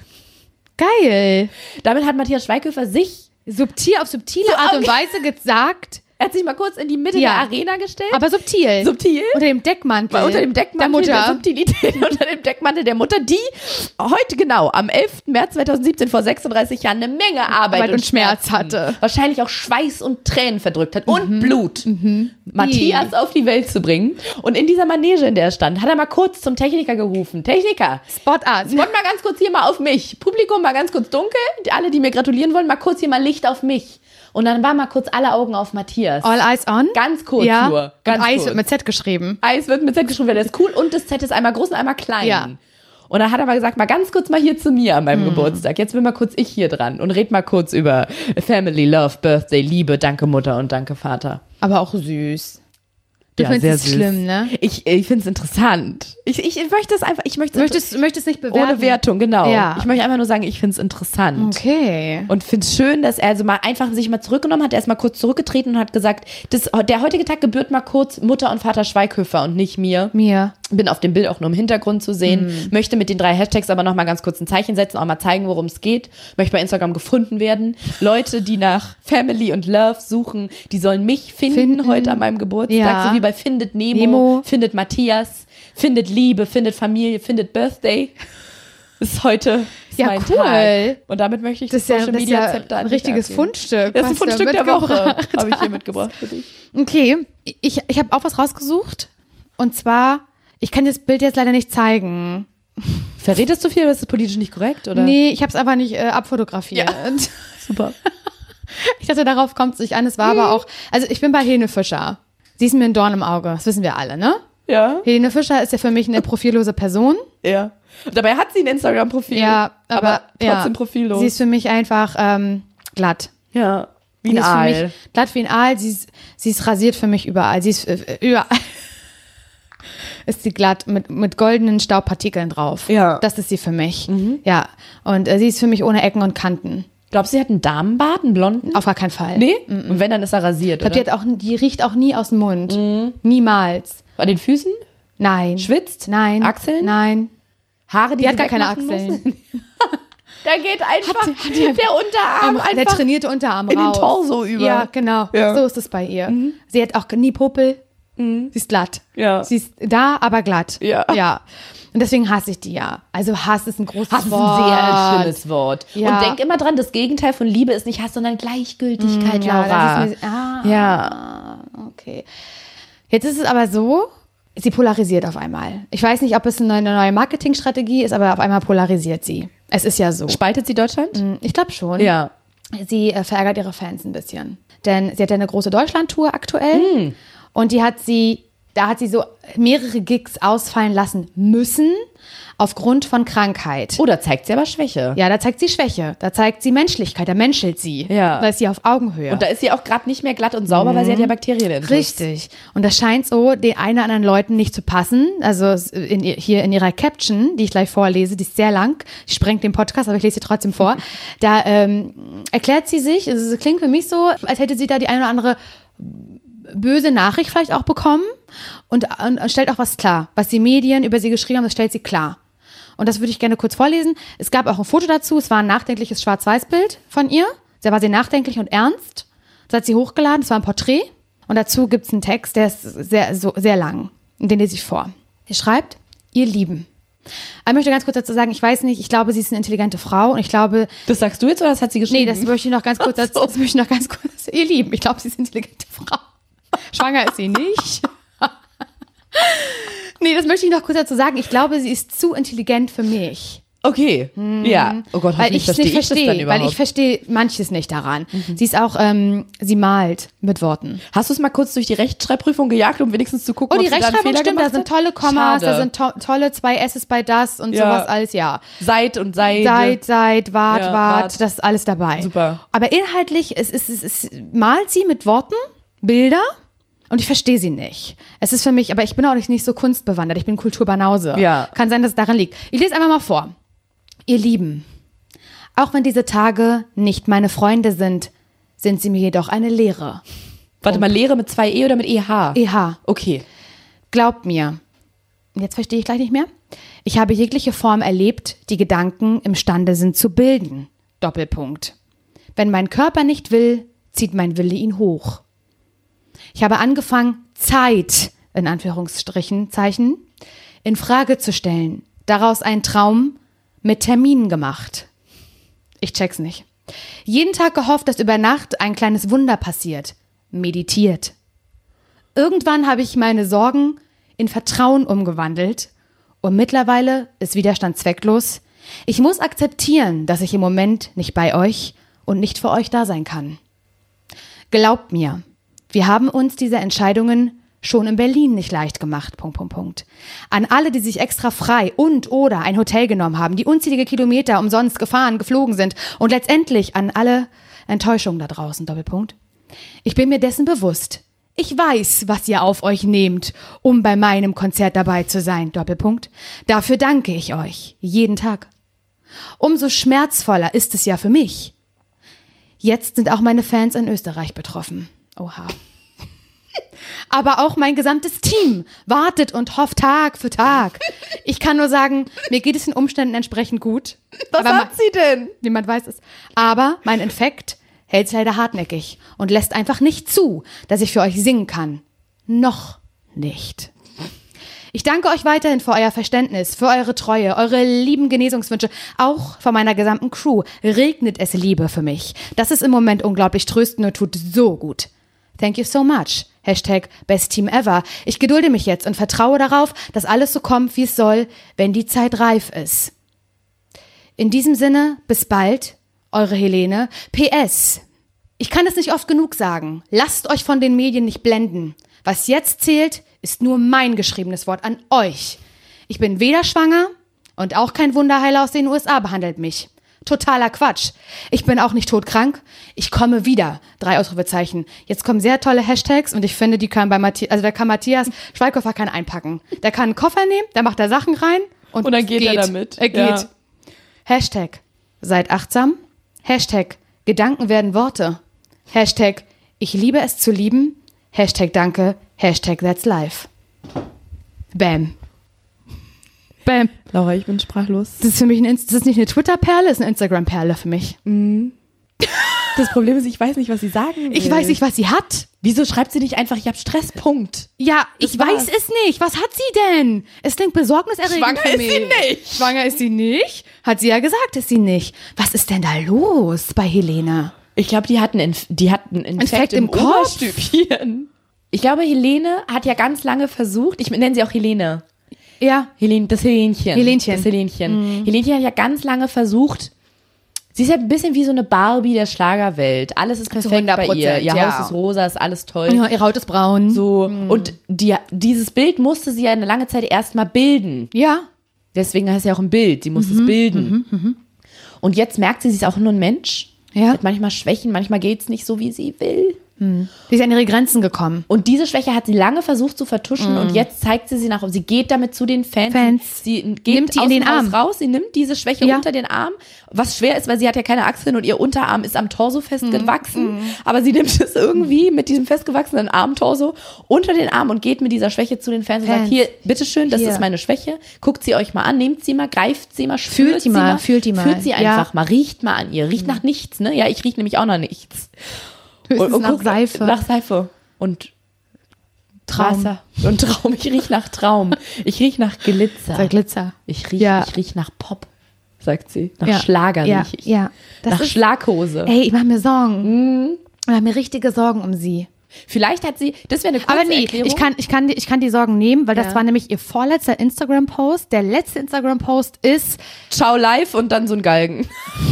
Geil. Damit hat Matthias Schweighöfer sich, Subtil, auf subtile Art und Weise gesagt, er hat sich mal kurz in die Mitte Ja. der Arena gestellt. aber subtil. Subtil. Unter dem Deckmantel. Unter dem Deckmantel der der Mutter. Subtilität, unter dem Deckmantel der Mutter, die heute genau, am 11. März 2017, vor 36 Jahren, eine Menge Arbeit und Schmerz hatte. Wahrscheinlich auch Schweiß und Tränen verdrückt hat und Blut. Matthias auf die Welt zu bringen. Und in dieser Manege, in der er stand, hat er mal kurz zum Techniker gerufen. Techniker, Spot an. Spot mal ganz kurz hier mal auf mich. Publikum mal ganz kurz dunkel. Alle, die mir gratulieren wollen, mal kurz hier mal Licht auf mich. Und dann waren mal kurz alle Augen auf Matthias. All eyes on? Ganz kurz Ja. nur. Ganz und Eis kurz. wird mit Z geschrieben. Eis wird mit Z geschrieben, weil das ist cool und das Z ist einmal groß und einmal klein. Ja. Und dann hat er mal gesagt, mal ganz kurz mal hier zu mir an meinem Geburtstag. Jetzt bin mal kurz ich hier dran und red mal kurz über Family, Love, Birthday, Liebe, danke Mutter und danke Vater. Aber auch süß. Du Ja, findest sehr es süß. schlimm, ne? Ich finde es interessant. Ich möchte es einfach, ich möchte es Möchtest nicht bewerten? ohne Wertung, genau. Ja. Ich möchte einfach nur sagen, ich finde es interessant. Okay. Und finde es schön, dass er also mal einfach sich mal zurückgenommen hat. Er ist mal kurz zurückgetreten und hat gesagt, der heutige Tag gebührt mal kurz Mutter und Vater Schweighöfer und nicht mir. Mir. Bin auf dem Bild auch nur im Hintergrund zu sehen. Möchte mit den 3 Hashtags aber noch mal ganz kurz ein Zeichen setzen, auch mal zeigen, worum es geht. Möchte bei Instagram gefunden werden. Leute, die nach Family und Love suchen, die sollen mich finden heute an meinem Geburtstag. Ja. So wie bei Findet Nemo, findet Matthias, findet Liebe, findet Familie, findet Birthday. Ist heute Ja, mein cool. Tag. Und damit möchte ich Das ist ja, Social das ist Media ja Zepter ein an dich richtiges abgeben. Fundstück. Das ist ein was du Fundstück der Woche. mitgebracht Habe ich hier hast. mitgebracht für dich. Okay, ich habe auch was rausgesucht. Und zwar, ich kann das Bild jetzt leider nicht zeigen. Verrät es zu viel oder ist es politisch nicht korrekt? Oder? Nee, ich habe es einfach nicht abfotografiert. Super. Ich dachte, darauf kommt es nicht an. Es war aber auch, also ich bin bei Helene Fischer. Sie ist mir ein Dorn im Auge, das wissen wir alle, ne? Ja. Helene Fischer ist ja für mich eine profillose Person. Ja. Und dabei hat sie ein Instagram-Profil. Ja, aber trotzdem ja, profillos. Sie ist für mich einfach glatt. ja. Wie Sie ein ist für Aal. mich glatt wie ein Aal. Sie ist rasiert für mich überall. Sie ist überall. Ist sie glatt mit goldenen Staubpartikeln drauf. Ja. Das ist sie für mich. Ja. Und sie ist für mich ohne Ecken und Kanten. Glaubst du, sie hat einen Damenbart, einen blonden? Auf gar keinen Fall. Nee? Und wenn, dann ist er rasiert, Ich glaube, oder? die riecht auch nie aus dem Mund. Niemals. Bei den Füßen? Nein. Schwitzt? Nein. Achseln? Nein. Haare, Die hat sie gar keine wegmachen Achseln. muss? Da geht einfach der Unterarm Der einfach trainierte Unterarm in den raus. Torso über. Ja, genau. Ja. So ist es bei ihr. Sie hat auch nie Popel. Sie ist glatt. Ja. Sie ist da, aber glatt. Ja. Und deswegen hasse ich die ja. Also Hass ist ein großes Hass ist Wort. ein sehr schlimmes Wort. Ja. Und denk immer dran, das Gegenteil von Liebe ist nicht Hass, sondern Gleichgültigkeit, Laura. Das ist mir, okay. Jetzt ist es aber so, sie polarisiert auf einmal. Ich weiß nicht, ob es eine neue Marketingstrategie ist, aber auf einmal polarisiert sie. Es ist ja so. Spaltet sie Deutschland? Ich glaube schon. Ja. Sie verärgert ihre Fans ein bisschen. Denn sie hat ja eine große Deutschland-Tour aktuell. Und da hat sie so mehrere Gigs ausfallen lassen müssen aufgrund von Krankheit. Oh, da zeigt sie aber Schwäche. Ja, da zeigt sie Schwäche. Da zeigt sie Menschlichkeit. Da menschelt sie. Ja. Da ist sie auf Augenhöhe. Und da ist sie auch gerade nicht mehr glatt und sauber, weil sie hat ja Bakterien in Richtig. Und das scheint so den einen oder anderen Leuten nicht zu passen. Also hier in ihrer Caption, die ich gleich vorlese, die ist sehr lang, die sprengt den Podcast, aber ich lese sie trotzdem vor. Da erklärt sie sich, also es klingt für mich so, als hätte sie da die eine oder andere böse Nachricht vielleicht auch bekommen und stellt auch was klar. Was die Medien über sie geschrieben haben, das stellt sie klar. Und das würde ich gerne kurz vorlesen. Es gab auch ein Foto dazu, es war ein nachdenkliches Schwarz-Weiß-Bild von ihr. Da war sie nachdenklich und ernst. Das hat sie hochgeladen, es war ein Porträt. Und dazu gibt es einen Text, der ist sehr lang. Und den lese ich vor. Sie schreibt, ihr Lieben. Ich möchte ganz kurz dazu sagen, ich weiß nicht, ich glaube, sie ist eine intelligente Frau und ich glaube... Das sagst du jetzt oder das hat sie geschrieben? Nee, das möchte ich noch ganz kurz dazu. Das möchte ich noch ganz kurz. Ihr Lieben, ich glaube, sie ist eine intelligente Frau. Schwanger ist sie nicht. Nee, das möchte ich noch kurz dazu sagen. Ich glaube, sie ist zu intelligent für mich. Okay, ja. Oh Gott, Weil ich es nicht verstehe. Weil ich verstehe. verstehe manches nicht daran. Sie ist auch, sie malt mit Worten. Hast du es mal kurz durch die Rechtschreibprüfung gejagt, um wenigstens zu gucken, Oh, die ob sie da einen Rechtschreibung Fehler stimmt, da gemacht sind hat? tolle Kommas, Schade. da sind tolle 2 S's bei das und Ja. sowas alles, ja. Seit und Seide. Seit, wart, Ja, wart, wart. das ist alles dabei. Super. Aber inhaltlich, es malt sie mit Worten, Bilder und ich verstehe sie nicht. Es ist für mich, aber ich bin auch nicht so kunstbewandert, ich bin Kulturbanause. Ja. Kann sein, dass es daran liegt. Ich lese einfach mal vor. Ihr Lieben, auch wenn diese Tage nicht meine Freunde sind sie mir jedoch eine Lehre. Warte mal, Lehre mit 2 E oder mit EH? EH. Okay. Glaubt mir, jetzt verstehe ich gleich nicht mehr. Ich habe jegliche Form erlebt, die Gedanken imstande sind zu bilden. Doppelpunkt. Wenn mein Körper nicht will, zieht mein Wille ihn hoch. Ich habe angefangen, Zeit, in Anführungsstrichen, Zeichen, in Frage zu stellen. Daraus einen Traum mit Terminen gemacht. Ich check's nicht. Jeden Tag gehofft, dass über Nacht ein kleines Wunder passiert. Meditiert. Irgendwann habe ich meine Sorgen in Vertrauen umgewandelt und mittlerweile ist Widerstand zwecklos. Ich muss akzeptieren, dass ich im Moment nicht bei euch und nicht für euch da sein kann. Glaubt mir, wir haben uns diese Entscheidungen schon in Berlin nicht leicht gemacht. An alle, die sich extra frei oder ein Hotel genommen haben, die unzählige Kilometer umsonst gefahren, geflogen sind und letztendlich an alle Enttäuschungen da draußen. Doppelpunkt. Ich bin mir dessen bewusst. Ich weiß, was ihr auf euch nehmt, um bei meinem Konzert dabei zu sein. Doppelpunkt. Dafür danke ich euch. Jeden Tag. Umso schmerzvoller ist es ja für mich. Jetzt sind auch meine Fans in Österreich betroffen. Oha. Aber auch mein gesamtes Team wartet und hofft Tag für Tag. Ich kann nur sagen, mir geht es den Umständen entsprechend gut. Was hat sie denn? Niemand weiß es. Aber mein Infekt hält leider hartnäckig und lässt einfach nicht zu, dass ich für euch singen kann. Noch nicht. Ich danke euch weiterhin für euer Verständnis, für eure Treue, eure lieben Genesungswünsche. Auch von meiner gesamten Crew regnet es Liebe für mich. Das ist im Moment unglaublich tröstend und tut so gut. Thank you so much. #BestTeamEver. Ich gedulde mich jetzt und vertraue darauf, dass alles so kommt, wie es soll, wenn die Zeit reif ist. In diesem Sinne, bis bald, eure Helene. PS. Ich kann es nicht oft genug sagen. Lasst euch von den Medien nicht blenden. Was jetzt zählt, ist nur mein geschriebenes Wort an euch. Ich bin weder schwanger und auch kein Wunderheiler aus den USA behandelt mich. Totaler Quatsch. Ich bin auch nicht todkrank. Ich komme wieder. 3 Ausrufezeichen. Jetzt kommen sehr tolle Hashtags und ich finde, die können bei da kann Matthias Schweighöfer einpacken. Der kann einen Koffer nehmen, da macht er Sachen rein und dann geht er damit. Er geht. Ja. Hashtag seid achtsam. Hashtag Gedanken werden Worte. Hashtag ich liebe es zu lieben. Hashtag danke. Hashtag that's life. Bam. Bam. Laura, ich bin sprachlos. Das ist für mich das ist nicht eine Twitter-Perle, das ist eine Instagram-Perle für mich. Das Problem ist, ich weiß nicht, was sie sagen will. Ich weiß nicht, was sie hat. Wieso schreibt sie nicht einfach, ich habe Stress, Punkt? Ja, ich Das war's. weiß es nicht. Was hat sie denn? Es klingt besorgniserregend Schwanger für ist mich. sie nicht. Schwanger ist sie nicht? Hat sie ja gesagt, ist sie nicht. Was ist denn da los bei Helene? Ich glaube, die hat einen Infekt im Kopf. Oberstübchen. Ich glaube, Helene hat ja ganz lange versucht, ich nenne sie auch Helene. Ja. Das Helenchen. Helenchen. Das Helenchen. Helenchen hat ja ganz lange versucht, sie ist ja ein bisschen wie so eine Barbie der Schlagerwelt. Alles ist perfekt bei ihr. 100%, Ihr ja. Haus ist rosa, ist alles toll. Ja, ihre Haut ist braun. So. Und dieses Bild musste sie ja eine lange Zeit erstmal bilden. Ja. Deswegen heißt es ja auch ein Bild. Sie muss es bilden. Und jetzt merkt sie ist auch nur ein Mensch. Ja. Hat manchmal Schwächen, manchmal geht es nicht so, wie sie will. Die ist an ihre Grenzen gekommen. Und diese Schwäche hat sie lange versucht zu vertuschen und jetzt zeigt sie nach. Sie geht damit zu den Fans. Sie geht Nimmt die aus in den dem Haus Arm. raus. Sie nimmt diese Schwäche Ja. unter den Arm, was schwer ist, weil sie hat ja keine Achseln und ihr Unterarm ist am Torso festgewachsen. Aber sie nimmt es irgendwie mit diesem festgewachsenen Armtorso unter den Arm und geht mit dieser Schwäche zu den Fans und sagt, hier, bitteschön, das Hier. ist meine Schwäche. Guckt sie euch mal an, nehmt sie mal, greift sie mal, Fühlt die mal, fühlt die mal. Fühlt sie Ja. einfach mal, riecht mal an ihr. Riecht nach nichts, ne? Ja, ich rieche nämlich auch nach nichts. Höchstens nach guck, Seife. Nach Seife. Und Traum. Wasser. Und Traum. Ich riech nach Traum. Ich riech nach Glitzer. Der Glitzer. Ich riech nach Pop, sagt sie. Nach Ja. Schlager Ja. riech ich. Ja. Das Nach ist, Schlaghose. ey, ich mache mir Sorgen. Ich mache mir richtige Sorgen um sie. Vielleicht hat sie, das wäre eine kurze Aber nee, Erklärung. ich kann die Sorgen nehmen, weil das Ja. war nämlich ihr vorletzter Instagram-Post. Der letzte Instagram-Post ist, Ciao live und dann so ein Galgen.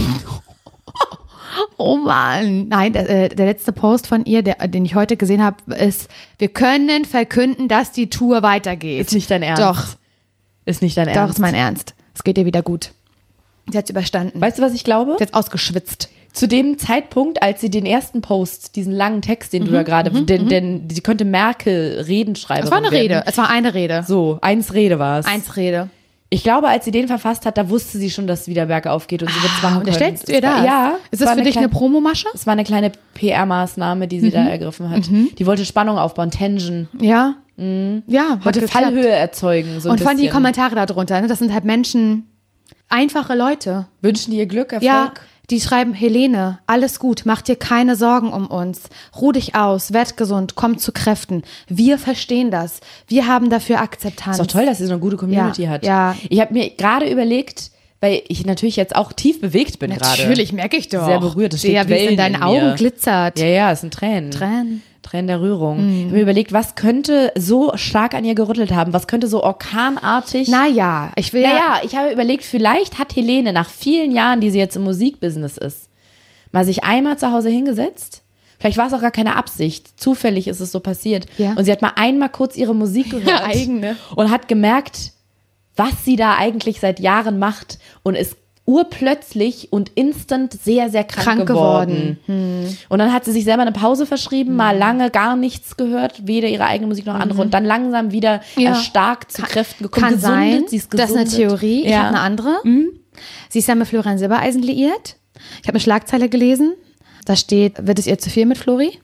oh Mann. Nein, der letzte Post von ihr, den ich heute gesehen habe, ist, wir können verkünden, dass die Tour weitergeht. Ist nicht dein Ernst. Doch, Ist nicht dein doch, Ernst. ist mein Ernst. Es geht ihr wieder gut. Sie hat's überstanden. Weißt du, was ich glaube? Sie hat's ausgeschwitzt. Zu dem Zeitpunkt, als sie den ersten Post, diesen langen Text, den du ja gerade, denn sie könnte Merkel Redenschreiberin Es war eine werden. Rede. Es war eine Rede. So, eins Rede war es. Eins Rede. Ich glaube, als sie den verfasst hat, da wusste sie schon, dass es wieder bergauf geht und sie wird es machen Und können. stellst du ihr Es war- das? Ja. Ist das für dich eine Promomasche? Es war eine kleine PR-Maßnahme, die sie da ergriffen hat. Die wollte Spannung aufbauen, Tension. Ja. Ja, hat Wollte geklappt. Fallhöhe erzeugen. So ein Und vor allem die bisschen. Kommentare darunter, ne? Das sind halt Menschen, einfache Leute. Wünschen dir Glück, Erfolg. Ja, die schreiben, Helene, alles gut, mach dir keine Sorgen um uns. Ruh dich aus, werd gesund, komm zu Kräften. Wir verstehen das. Wir haben dafür Akzeptanz. Ist doch toll, dass sie so eine gute Community Ja, hat. ja. Ich habe mir gerade überlegt, weil ich natürlich jetzt auch tief bewegt bin gerade. Natürlich, merke ich doch. Sehr berührt, es Sehe ja, schlägt wie es in Wellen deinen in Augen mir. glitzert. Ja, ja, es sind Tränen. Tränen. Tränen der Rührung. Ich habe mir überlegt, was könnte so stark an ihr gerüttelt haben? Was könnte so orkanartig... Naja, ich will Naja, ich habe überlegt, vielleicht hat Helene nach vielen Jahren, die sie jetzt im Musikbusiness ist, mal sich einmal zu Hause hingesetzt. Vielleicht war es auch gar keine Absicht. Zufällig ist es so passiert. Ja. Und sie hat mal einmal kurz ihre Musik gehört eigene. und hat gemerkt, was sie da eigentlich seit Jahren macht und ist urplötzlich und instant sehr, sehr krank geworden. Und dann hat sie sich selber eine Pause verschrieben, mal lange gar nichts gehört, weder ihre eigene Musik noch andere und dann langsam wieder Ja. erstarkt zu Kräften gekommen. Kann sein, Sie ist das ist eine gesundet. Theorie. Ich Ja. habe eine andere. Sie ist ja mit Florian Silbereisen liiert. Ich habe eine Schlagzeile gelesen. Da steht, wird es ihr zu viel mit Flori?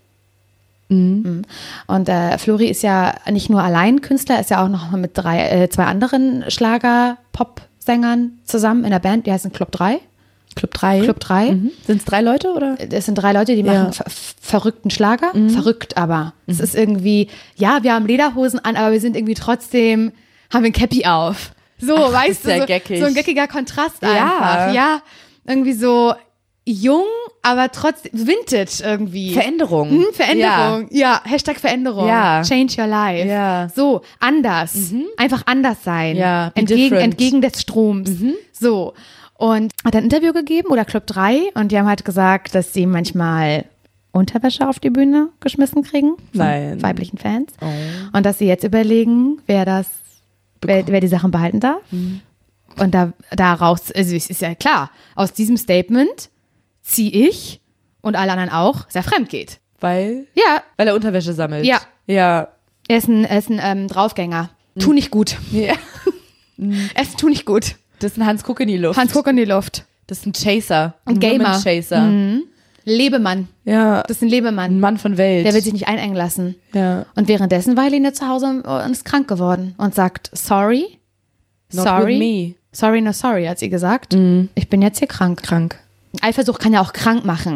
Und Flori ist ja nicht nur allein Künstler, ist ja auch noch mit zwei anderen Schlager-Pop-Sängern zusammen in der Band, die heißen Club 3. Club 3. Club 3. Sind es 3 Leute oder? Es sind 3 Leute, die machen verrückten Schlager. Verrückt aber. Es ist irgendwie, ja, wir haben Lederhosen an, aber wir sind irgendwie trotzdem, haben wir ein Cappy auf. So, Ach, weißt ist du, ja so, geckig. so ein geckiger Kontrast Ja. einfach. Ja, irgendwie so jung, aber trotzdem Vintage irgendwie. Veränderung. Veränderung. Ja, Hashtag Veränderung. Ja. Change your life. Ja. So, anders. Einfach anders sein. Ja, be different. Entgegen des Stroms. So. Und hat ein Interview gegeben oder Club 3 und die haben halt gesagt, dass sie manchmal Unterwäsche auf die Bühne geschmissen kriegen von Nein. weiblichen Fans. Und dass sie jetzt überlegen, wer die Sachen behalten darf. Und daraus, also es ist ja klar, aus diesem Statement ziehe ich und alle anderen auch, dass er fremd geht. Weil Ja, er Unterwäsche sammelt. Ja. Ja. er ist ein Draufgänger. Tu nicht gut. Ja. Es tu nicht gut. Das ist ein Hans Kuck in die Luft. Hans Guck in die Luft. Das ist ein Chaser. Ein Gamer. Woman Chaser. Lebemann. Ja. Das ist ein Lebemann. Ein Mann von Welt. Der will sich nicht einengen lassen. ja. Und währenddessen war Helene zu Hause und ist krank geworden und sagt, sorry, Not sorry, with me. sorry, no sorry, hat sie gesagt. Ich bin jetzt hier krank. Krank. Eifersucht kann ja auch krank machen.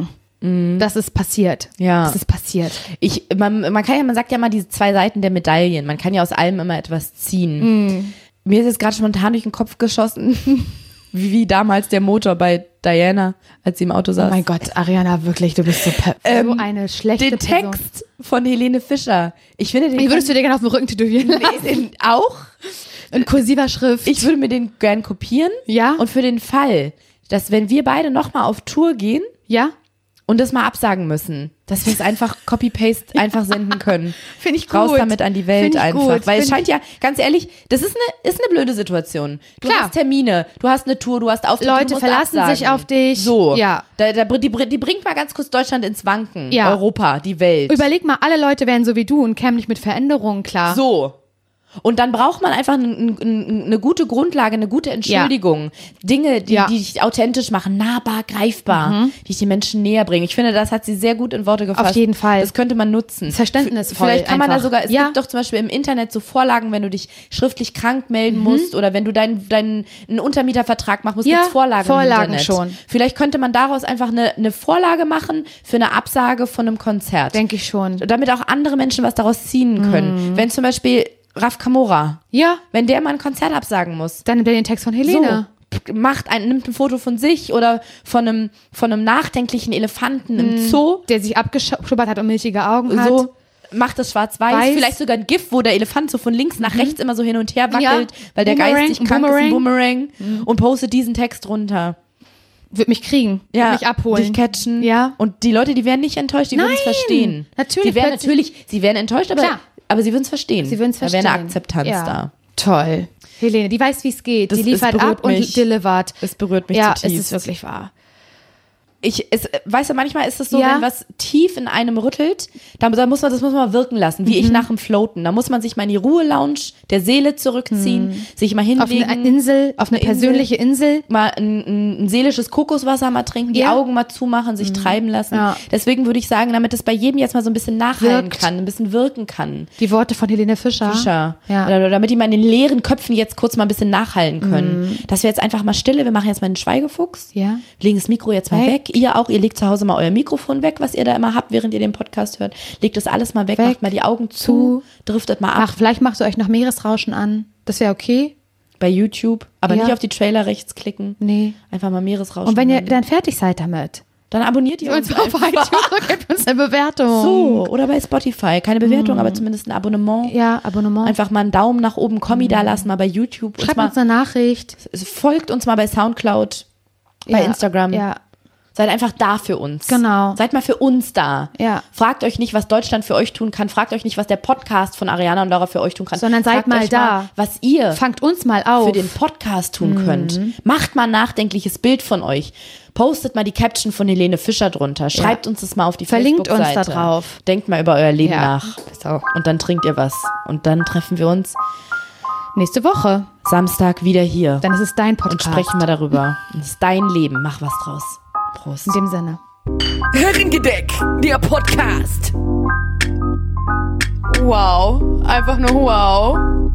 Das ist passiert. Ja. Das ist passiert. Man sagt ja mal diese 2 Seiten der Medaillen. Man kann ja aus allem immer etwas ziehen. Mir ist jetzt gerade spontan durch den Kopf geschossen, wie damals der Motor bei Diana, als sie im Auto saß. Oh mein Gott, Ariana, wirklich, du bist so so eine schlechte Den Person. Text von Helene Fischer. Ich finde den. Wie würdest du dir gerne auf dem Rücken tätowieren lassen? den auch? In kursiver Schrift. Ich würde mir den gern kopieren. Ja? Und für den Fall, dass wenn wir beide nochmal auf Tour gehen Ja? und das mal absagen müssen, dass wir es einfach Copy-Paste einfach senden können. Finde ich gut. Raus damit an die Welt Find ich einfach. gut. Weil es Find scheint ja, ganz ehrlich, das ist eine blöde Situation. Du Klar. hast Termine, du hast eine Tour, du hast Auftritte, Leute du musst verlassen absagen. sich auf dich. So. Ja. Die bringt mal ganz kurz Deutschland ins Wanken. Ja. Europa, die Welt. Überleg mal, alle Leute wären so wie du und kämen nicht mit Veränderungen klar. So. Und dann braucht man einfach eine gute Grundlage, eine gute Entschuldigung. Dinge, die dich authentisch machen, nahbar, greifbar, die dich den Menschen näher bringen. Ich finde, das hat sie sehr gut in Worte gefasst. Auf jeden Fall. Das könnte man nutzen. Verständnisvoll Vielleicht kann man da einfach. sogar, es gibt doch zum Beispiel im Internet so Vorlagen, wenn du dich schriftlich krank melden musst oder wenn du einen Untermietervertrag machen musst, gibt's Vorlagen im Internet. schon. Vielleicht könnte man daraus einfach eine Vorlage machen für eine Absage von einem Konzert. Denke ich schon. Damit auch andere Menschen was daraus ziehen können. Wenn zum Beispiel Raf Kamora, Ja, wenn der mal ein Konzert absagen muss, dann nimmt er den Text von Helene. so, nimmt ein Foto von sich oder von einem nachdenklichen Elefanten im Zoo, Der sich abgeschubbert hat und milchige Augen hat. so, macht das schwarz-weiß, Weiß. vielleicht sogar ein GIF, wo der Elefant so von links nach rechts immer so hin und her wackelt, Ja. weil der Boomerang, geistig krank ist, ein Boomerang, und postet diesen Text runter. Wird mich kriegen, Ja, wird mich abholen. dich catchen. Ja. Und die Leute, die werden nicht enttäuscht, die würden es Nein, verstehen. natürlich, Die werden plötzlich- sie werden enttäuscht, Klar. aber sie würden es verstehen. Sie würden es verstehen. Da wäre eine Akzeptanz ja. da. Toll. Helene, die weiß, wie es geht. Die Es liefert berührt ab und mich. delivert. Es berührt mich Ja, zutiefst. es ist wirklich wahr. Weißt du, manchmal ist es so, Ja. wenn was tief in einem rüttelt, das muss man wirken lassen, wie ich nach dem Floaten. Da muss man sich mal in die Ruhe-Lounge der Seele zurückziehen, sich mal Auf hinlegen, eine Insel, auf eine persönliche Insel. mal ein seelisches Kokoswasser mal trinken, die Ja. Augen mal zumachen, sich treiben lassen. Ja. Deswegen würde ich sagen, damit es bei jedem jetzt mal so ein bisschen nachhallen Wirkt. kann, ein bisschen wirken kann. Die Worte von Helene Fischer. Ja. Oder damit die mal in den leeren Köpfen jetzt kurz mal ein bisschen nachhallen können. Dass wir jetzt einfach mal Stille, wir machen jetzt mal einen Schweigefuchs. Ja. Legen das Mikro jetzt mal weg. Ihr auch, ihr legt zu Hause mal euer Mikrofon weg, was ihr da immer habt, während ihr den Podcast hört. Legt das alles mal weg, macht mal die Augen zu, driftet mal ab Ach, vielleicht machst du euch noch Meeresrauschen an. Das wäre okay. bei YouTube. Aber Ja. nicht auf die Trailer rechts klicken. Nee. Einfach mal Meeresrauschen. Und wenn ihr hören. dann fertig seid damit, dann abonniert ihr uns auf iTunes und gebt uns eine Bewertung. so. Oder bei Spotify. Keine Bewertung, aber zumindest ein Abonnement. Ja, Abonnement. Einfach mal einen Daumen nach oben, Kommi da lassen, mal bei YouTube. Schreibt uns eine Nachricht. Folgt uns mal bei Soundcloud, bei Ja. Instagram. Ja. Seid einfach da für uns. Genau. Seid mal für uns da. Ja. Fragt euch nicht, was Deutschland für euch tun kann. Fragt euch nicht, was der Podcast von Ariana und Laura für euch tun kann. Sondern seid Fragt mal euch da. was ihr Fangt uns mal auf. für den Podcast tun könnt. Macht mal ein nachdenkliches Bild von euch. Postet mal die Caption von Helene Fischer drunter. Schreibt uns das mal auf die Verlinkt uns Facebook-Seite. da drauf. Denkt mal über euer Leben Ja. nach. So. Und dann trinkt ihr was. Und dann treffen wir uns Nächste Woche. Samstag wieder hier. Dann ist es dein Und Podcast. sprechen wir darüber. Das ist dein Leben. Mach was draus. Prost. In dem Sinne. Herrengedeck, der Podcast. Wow, einfach nur wow.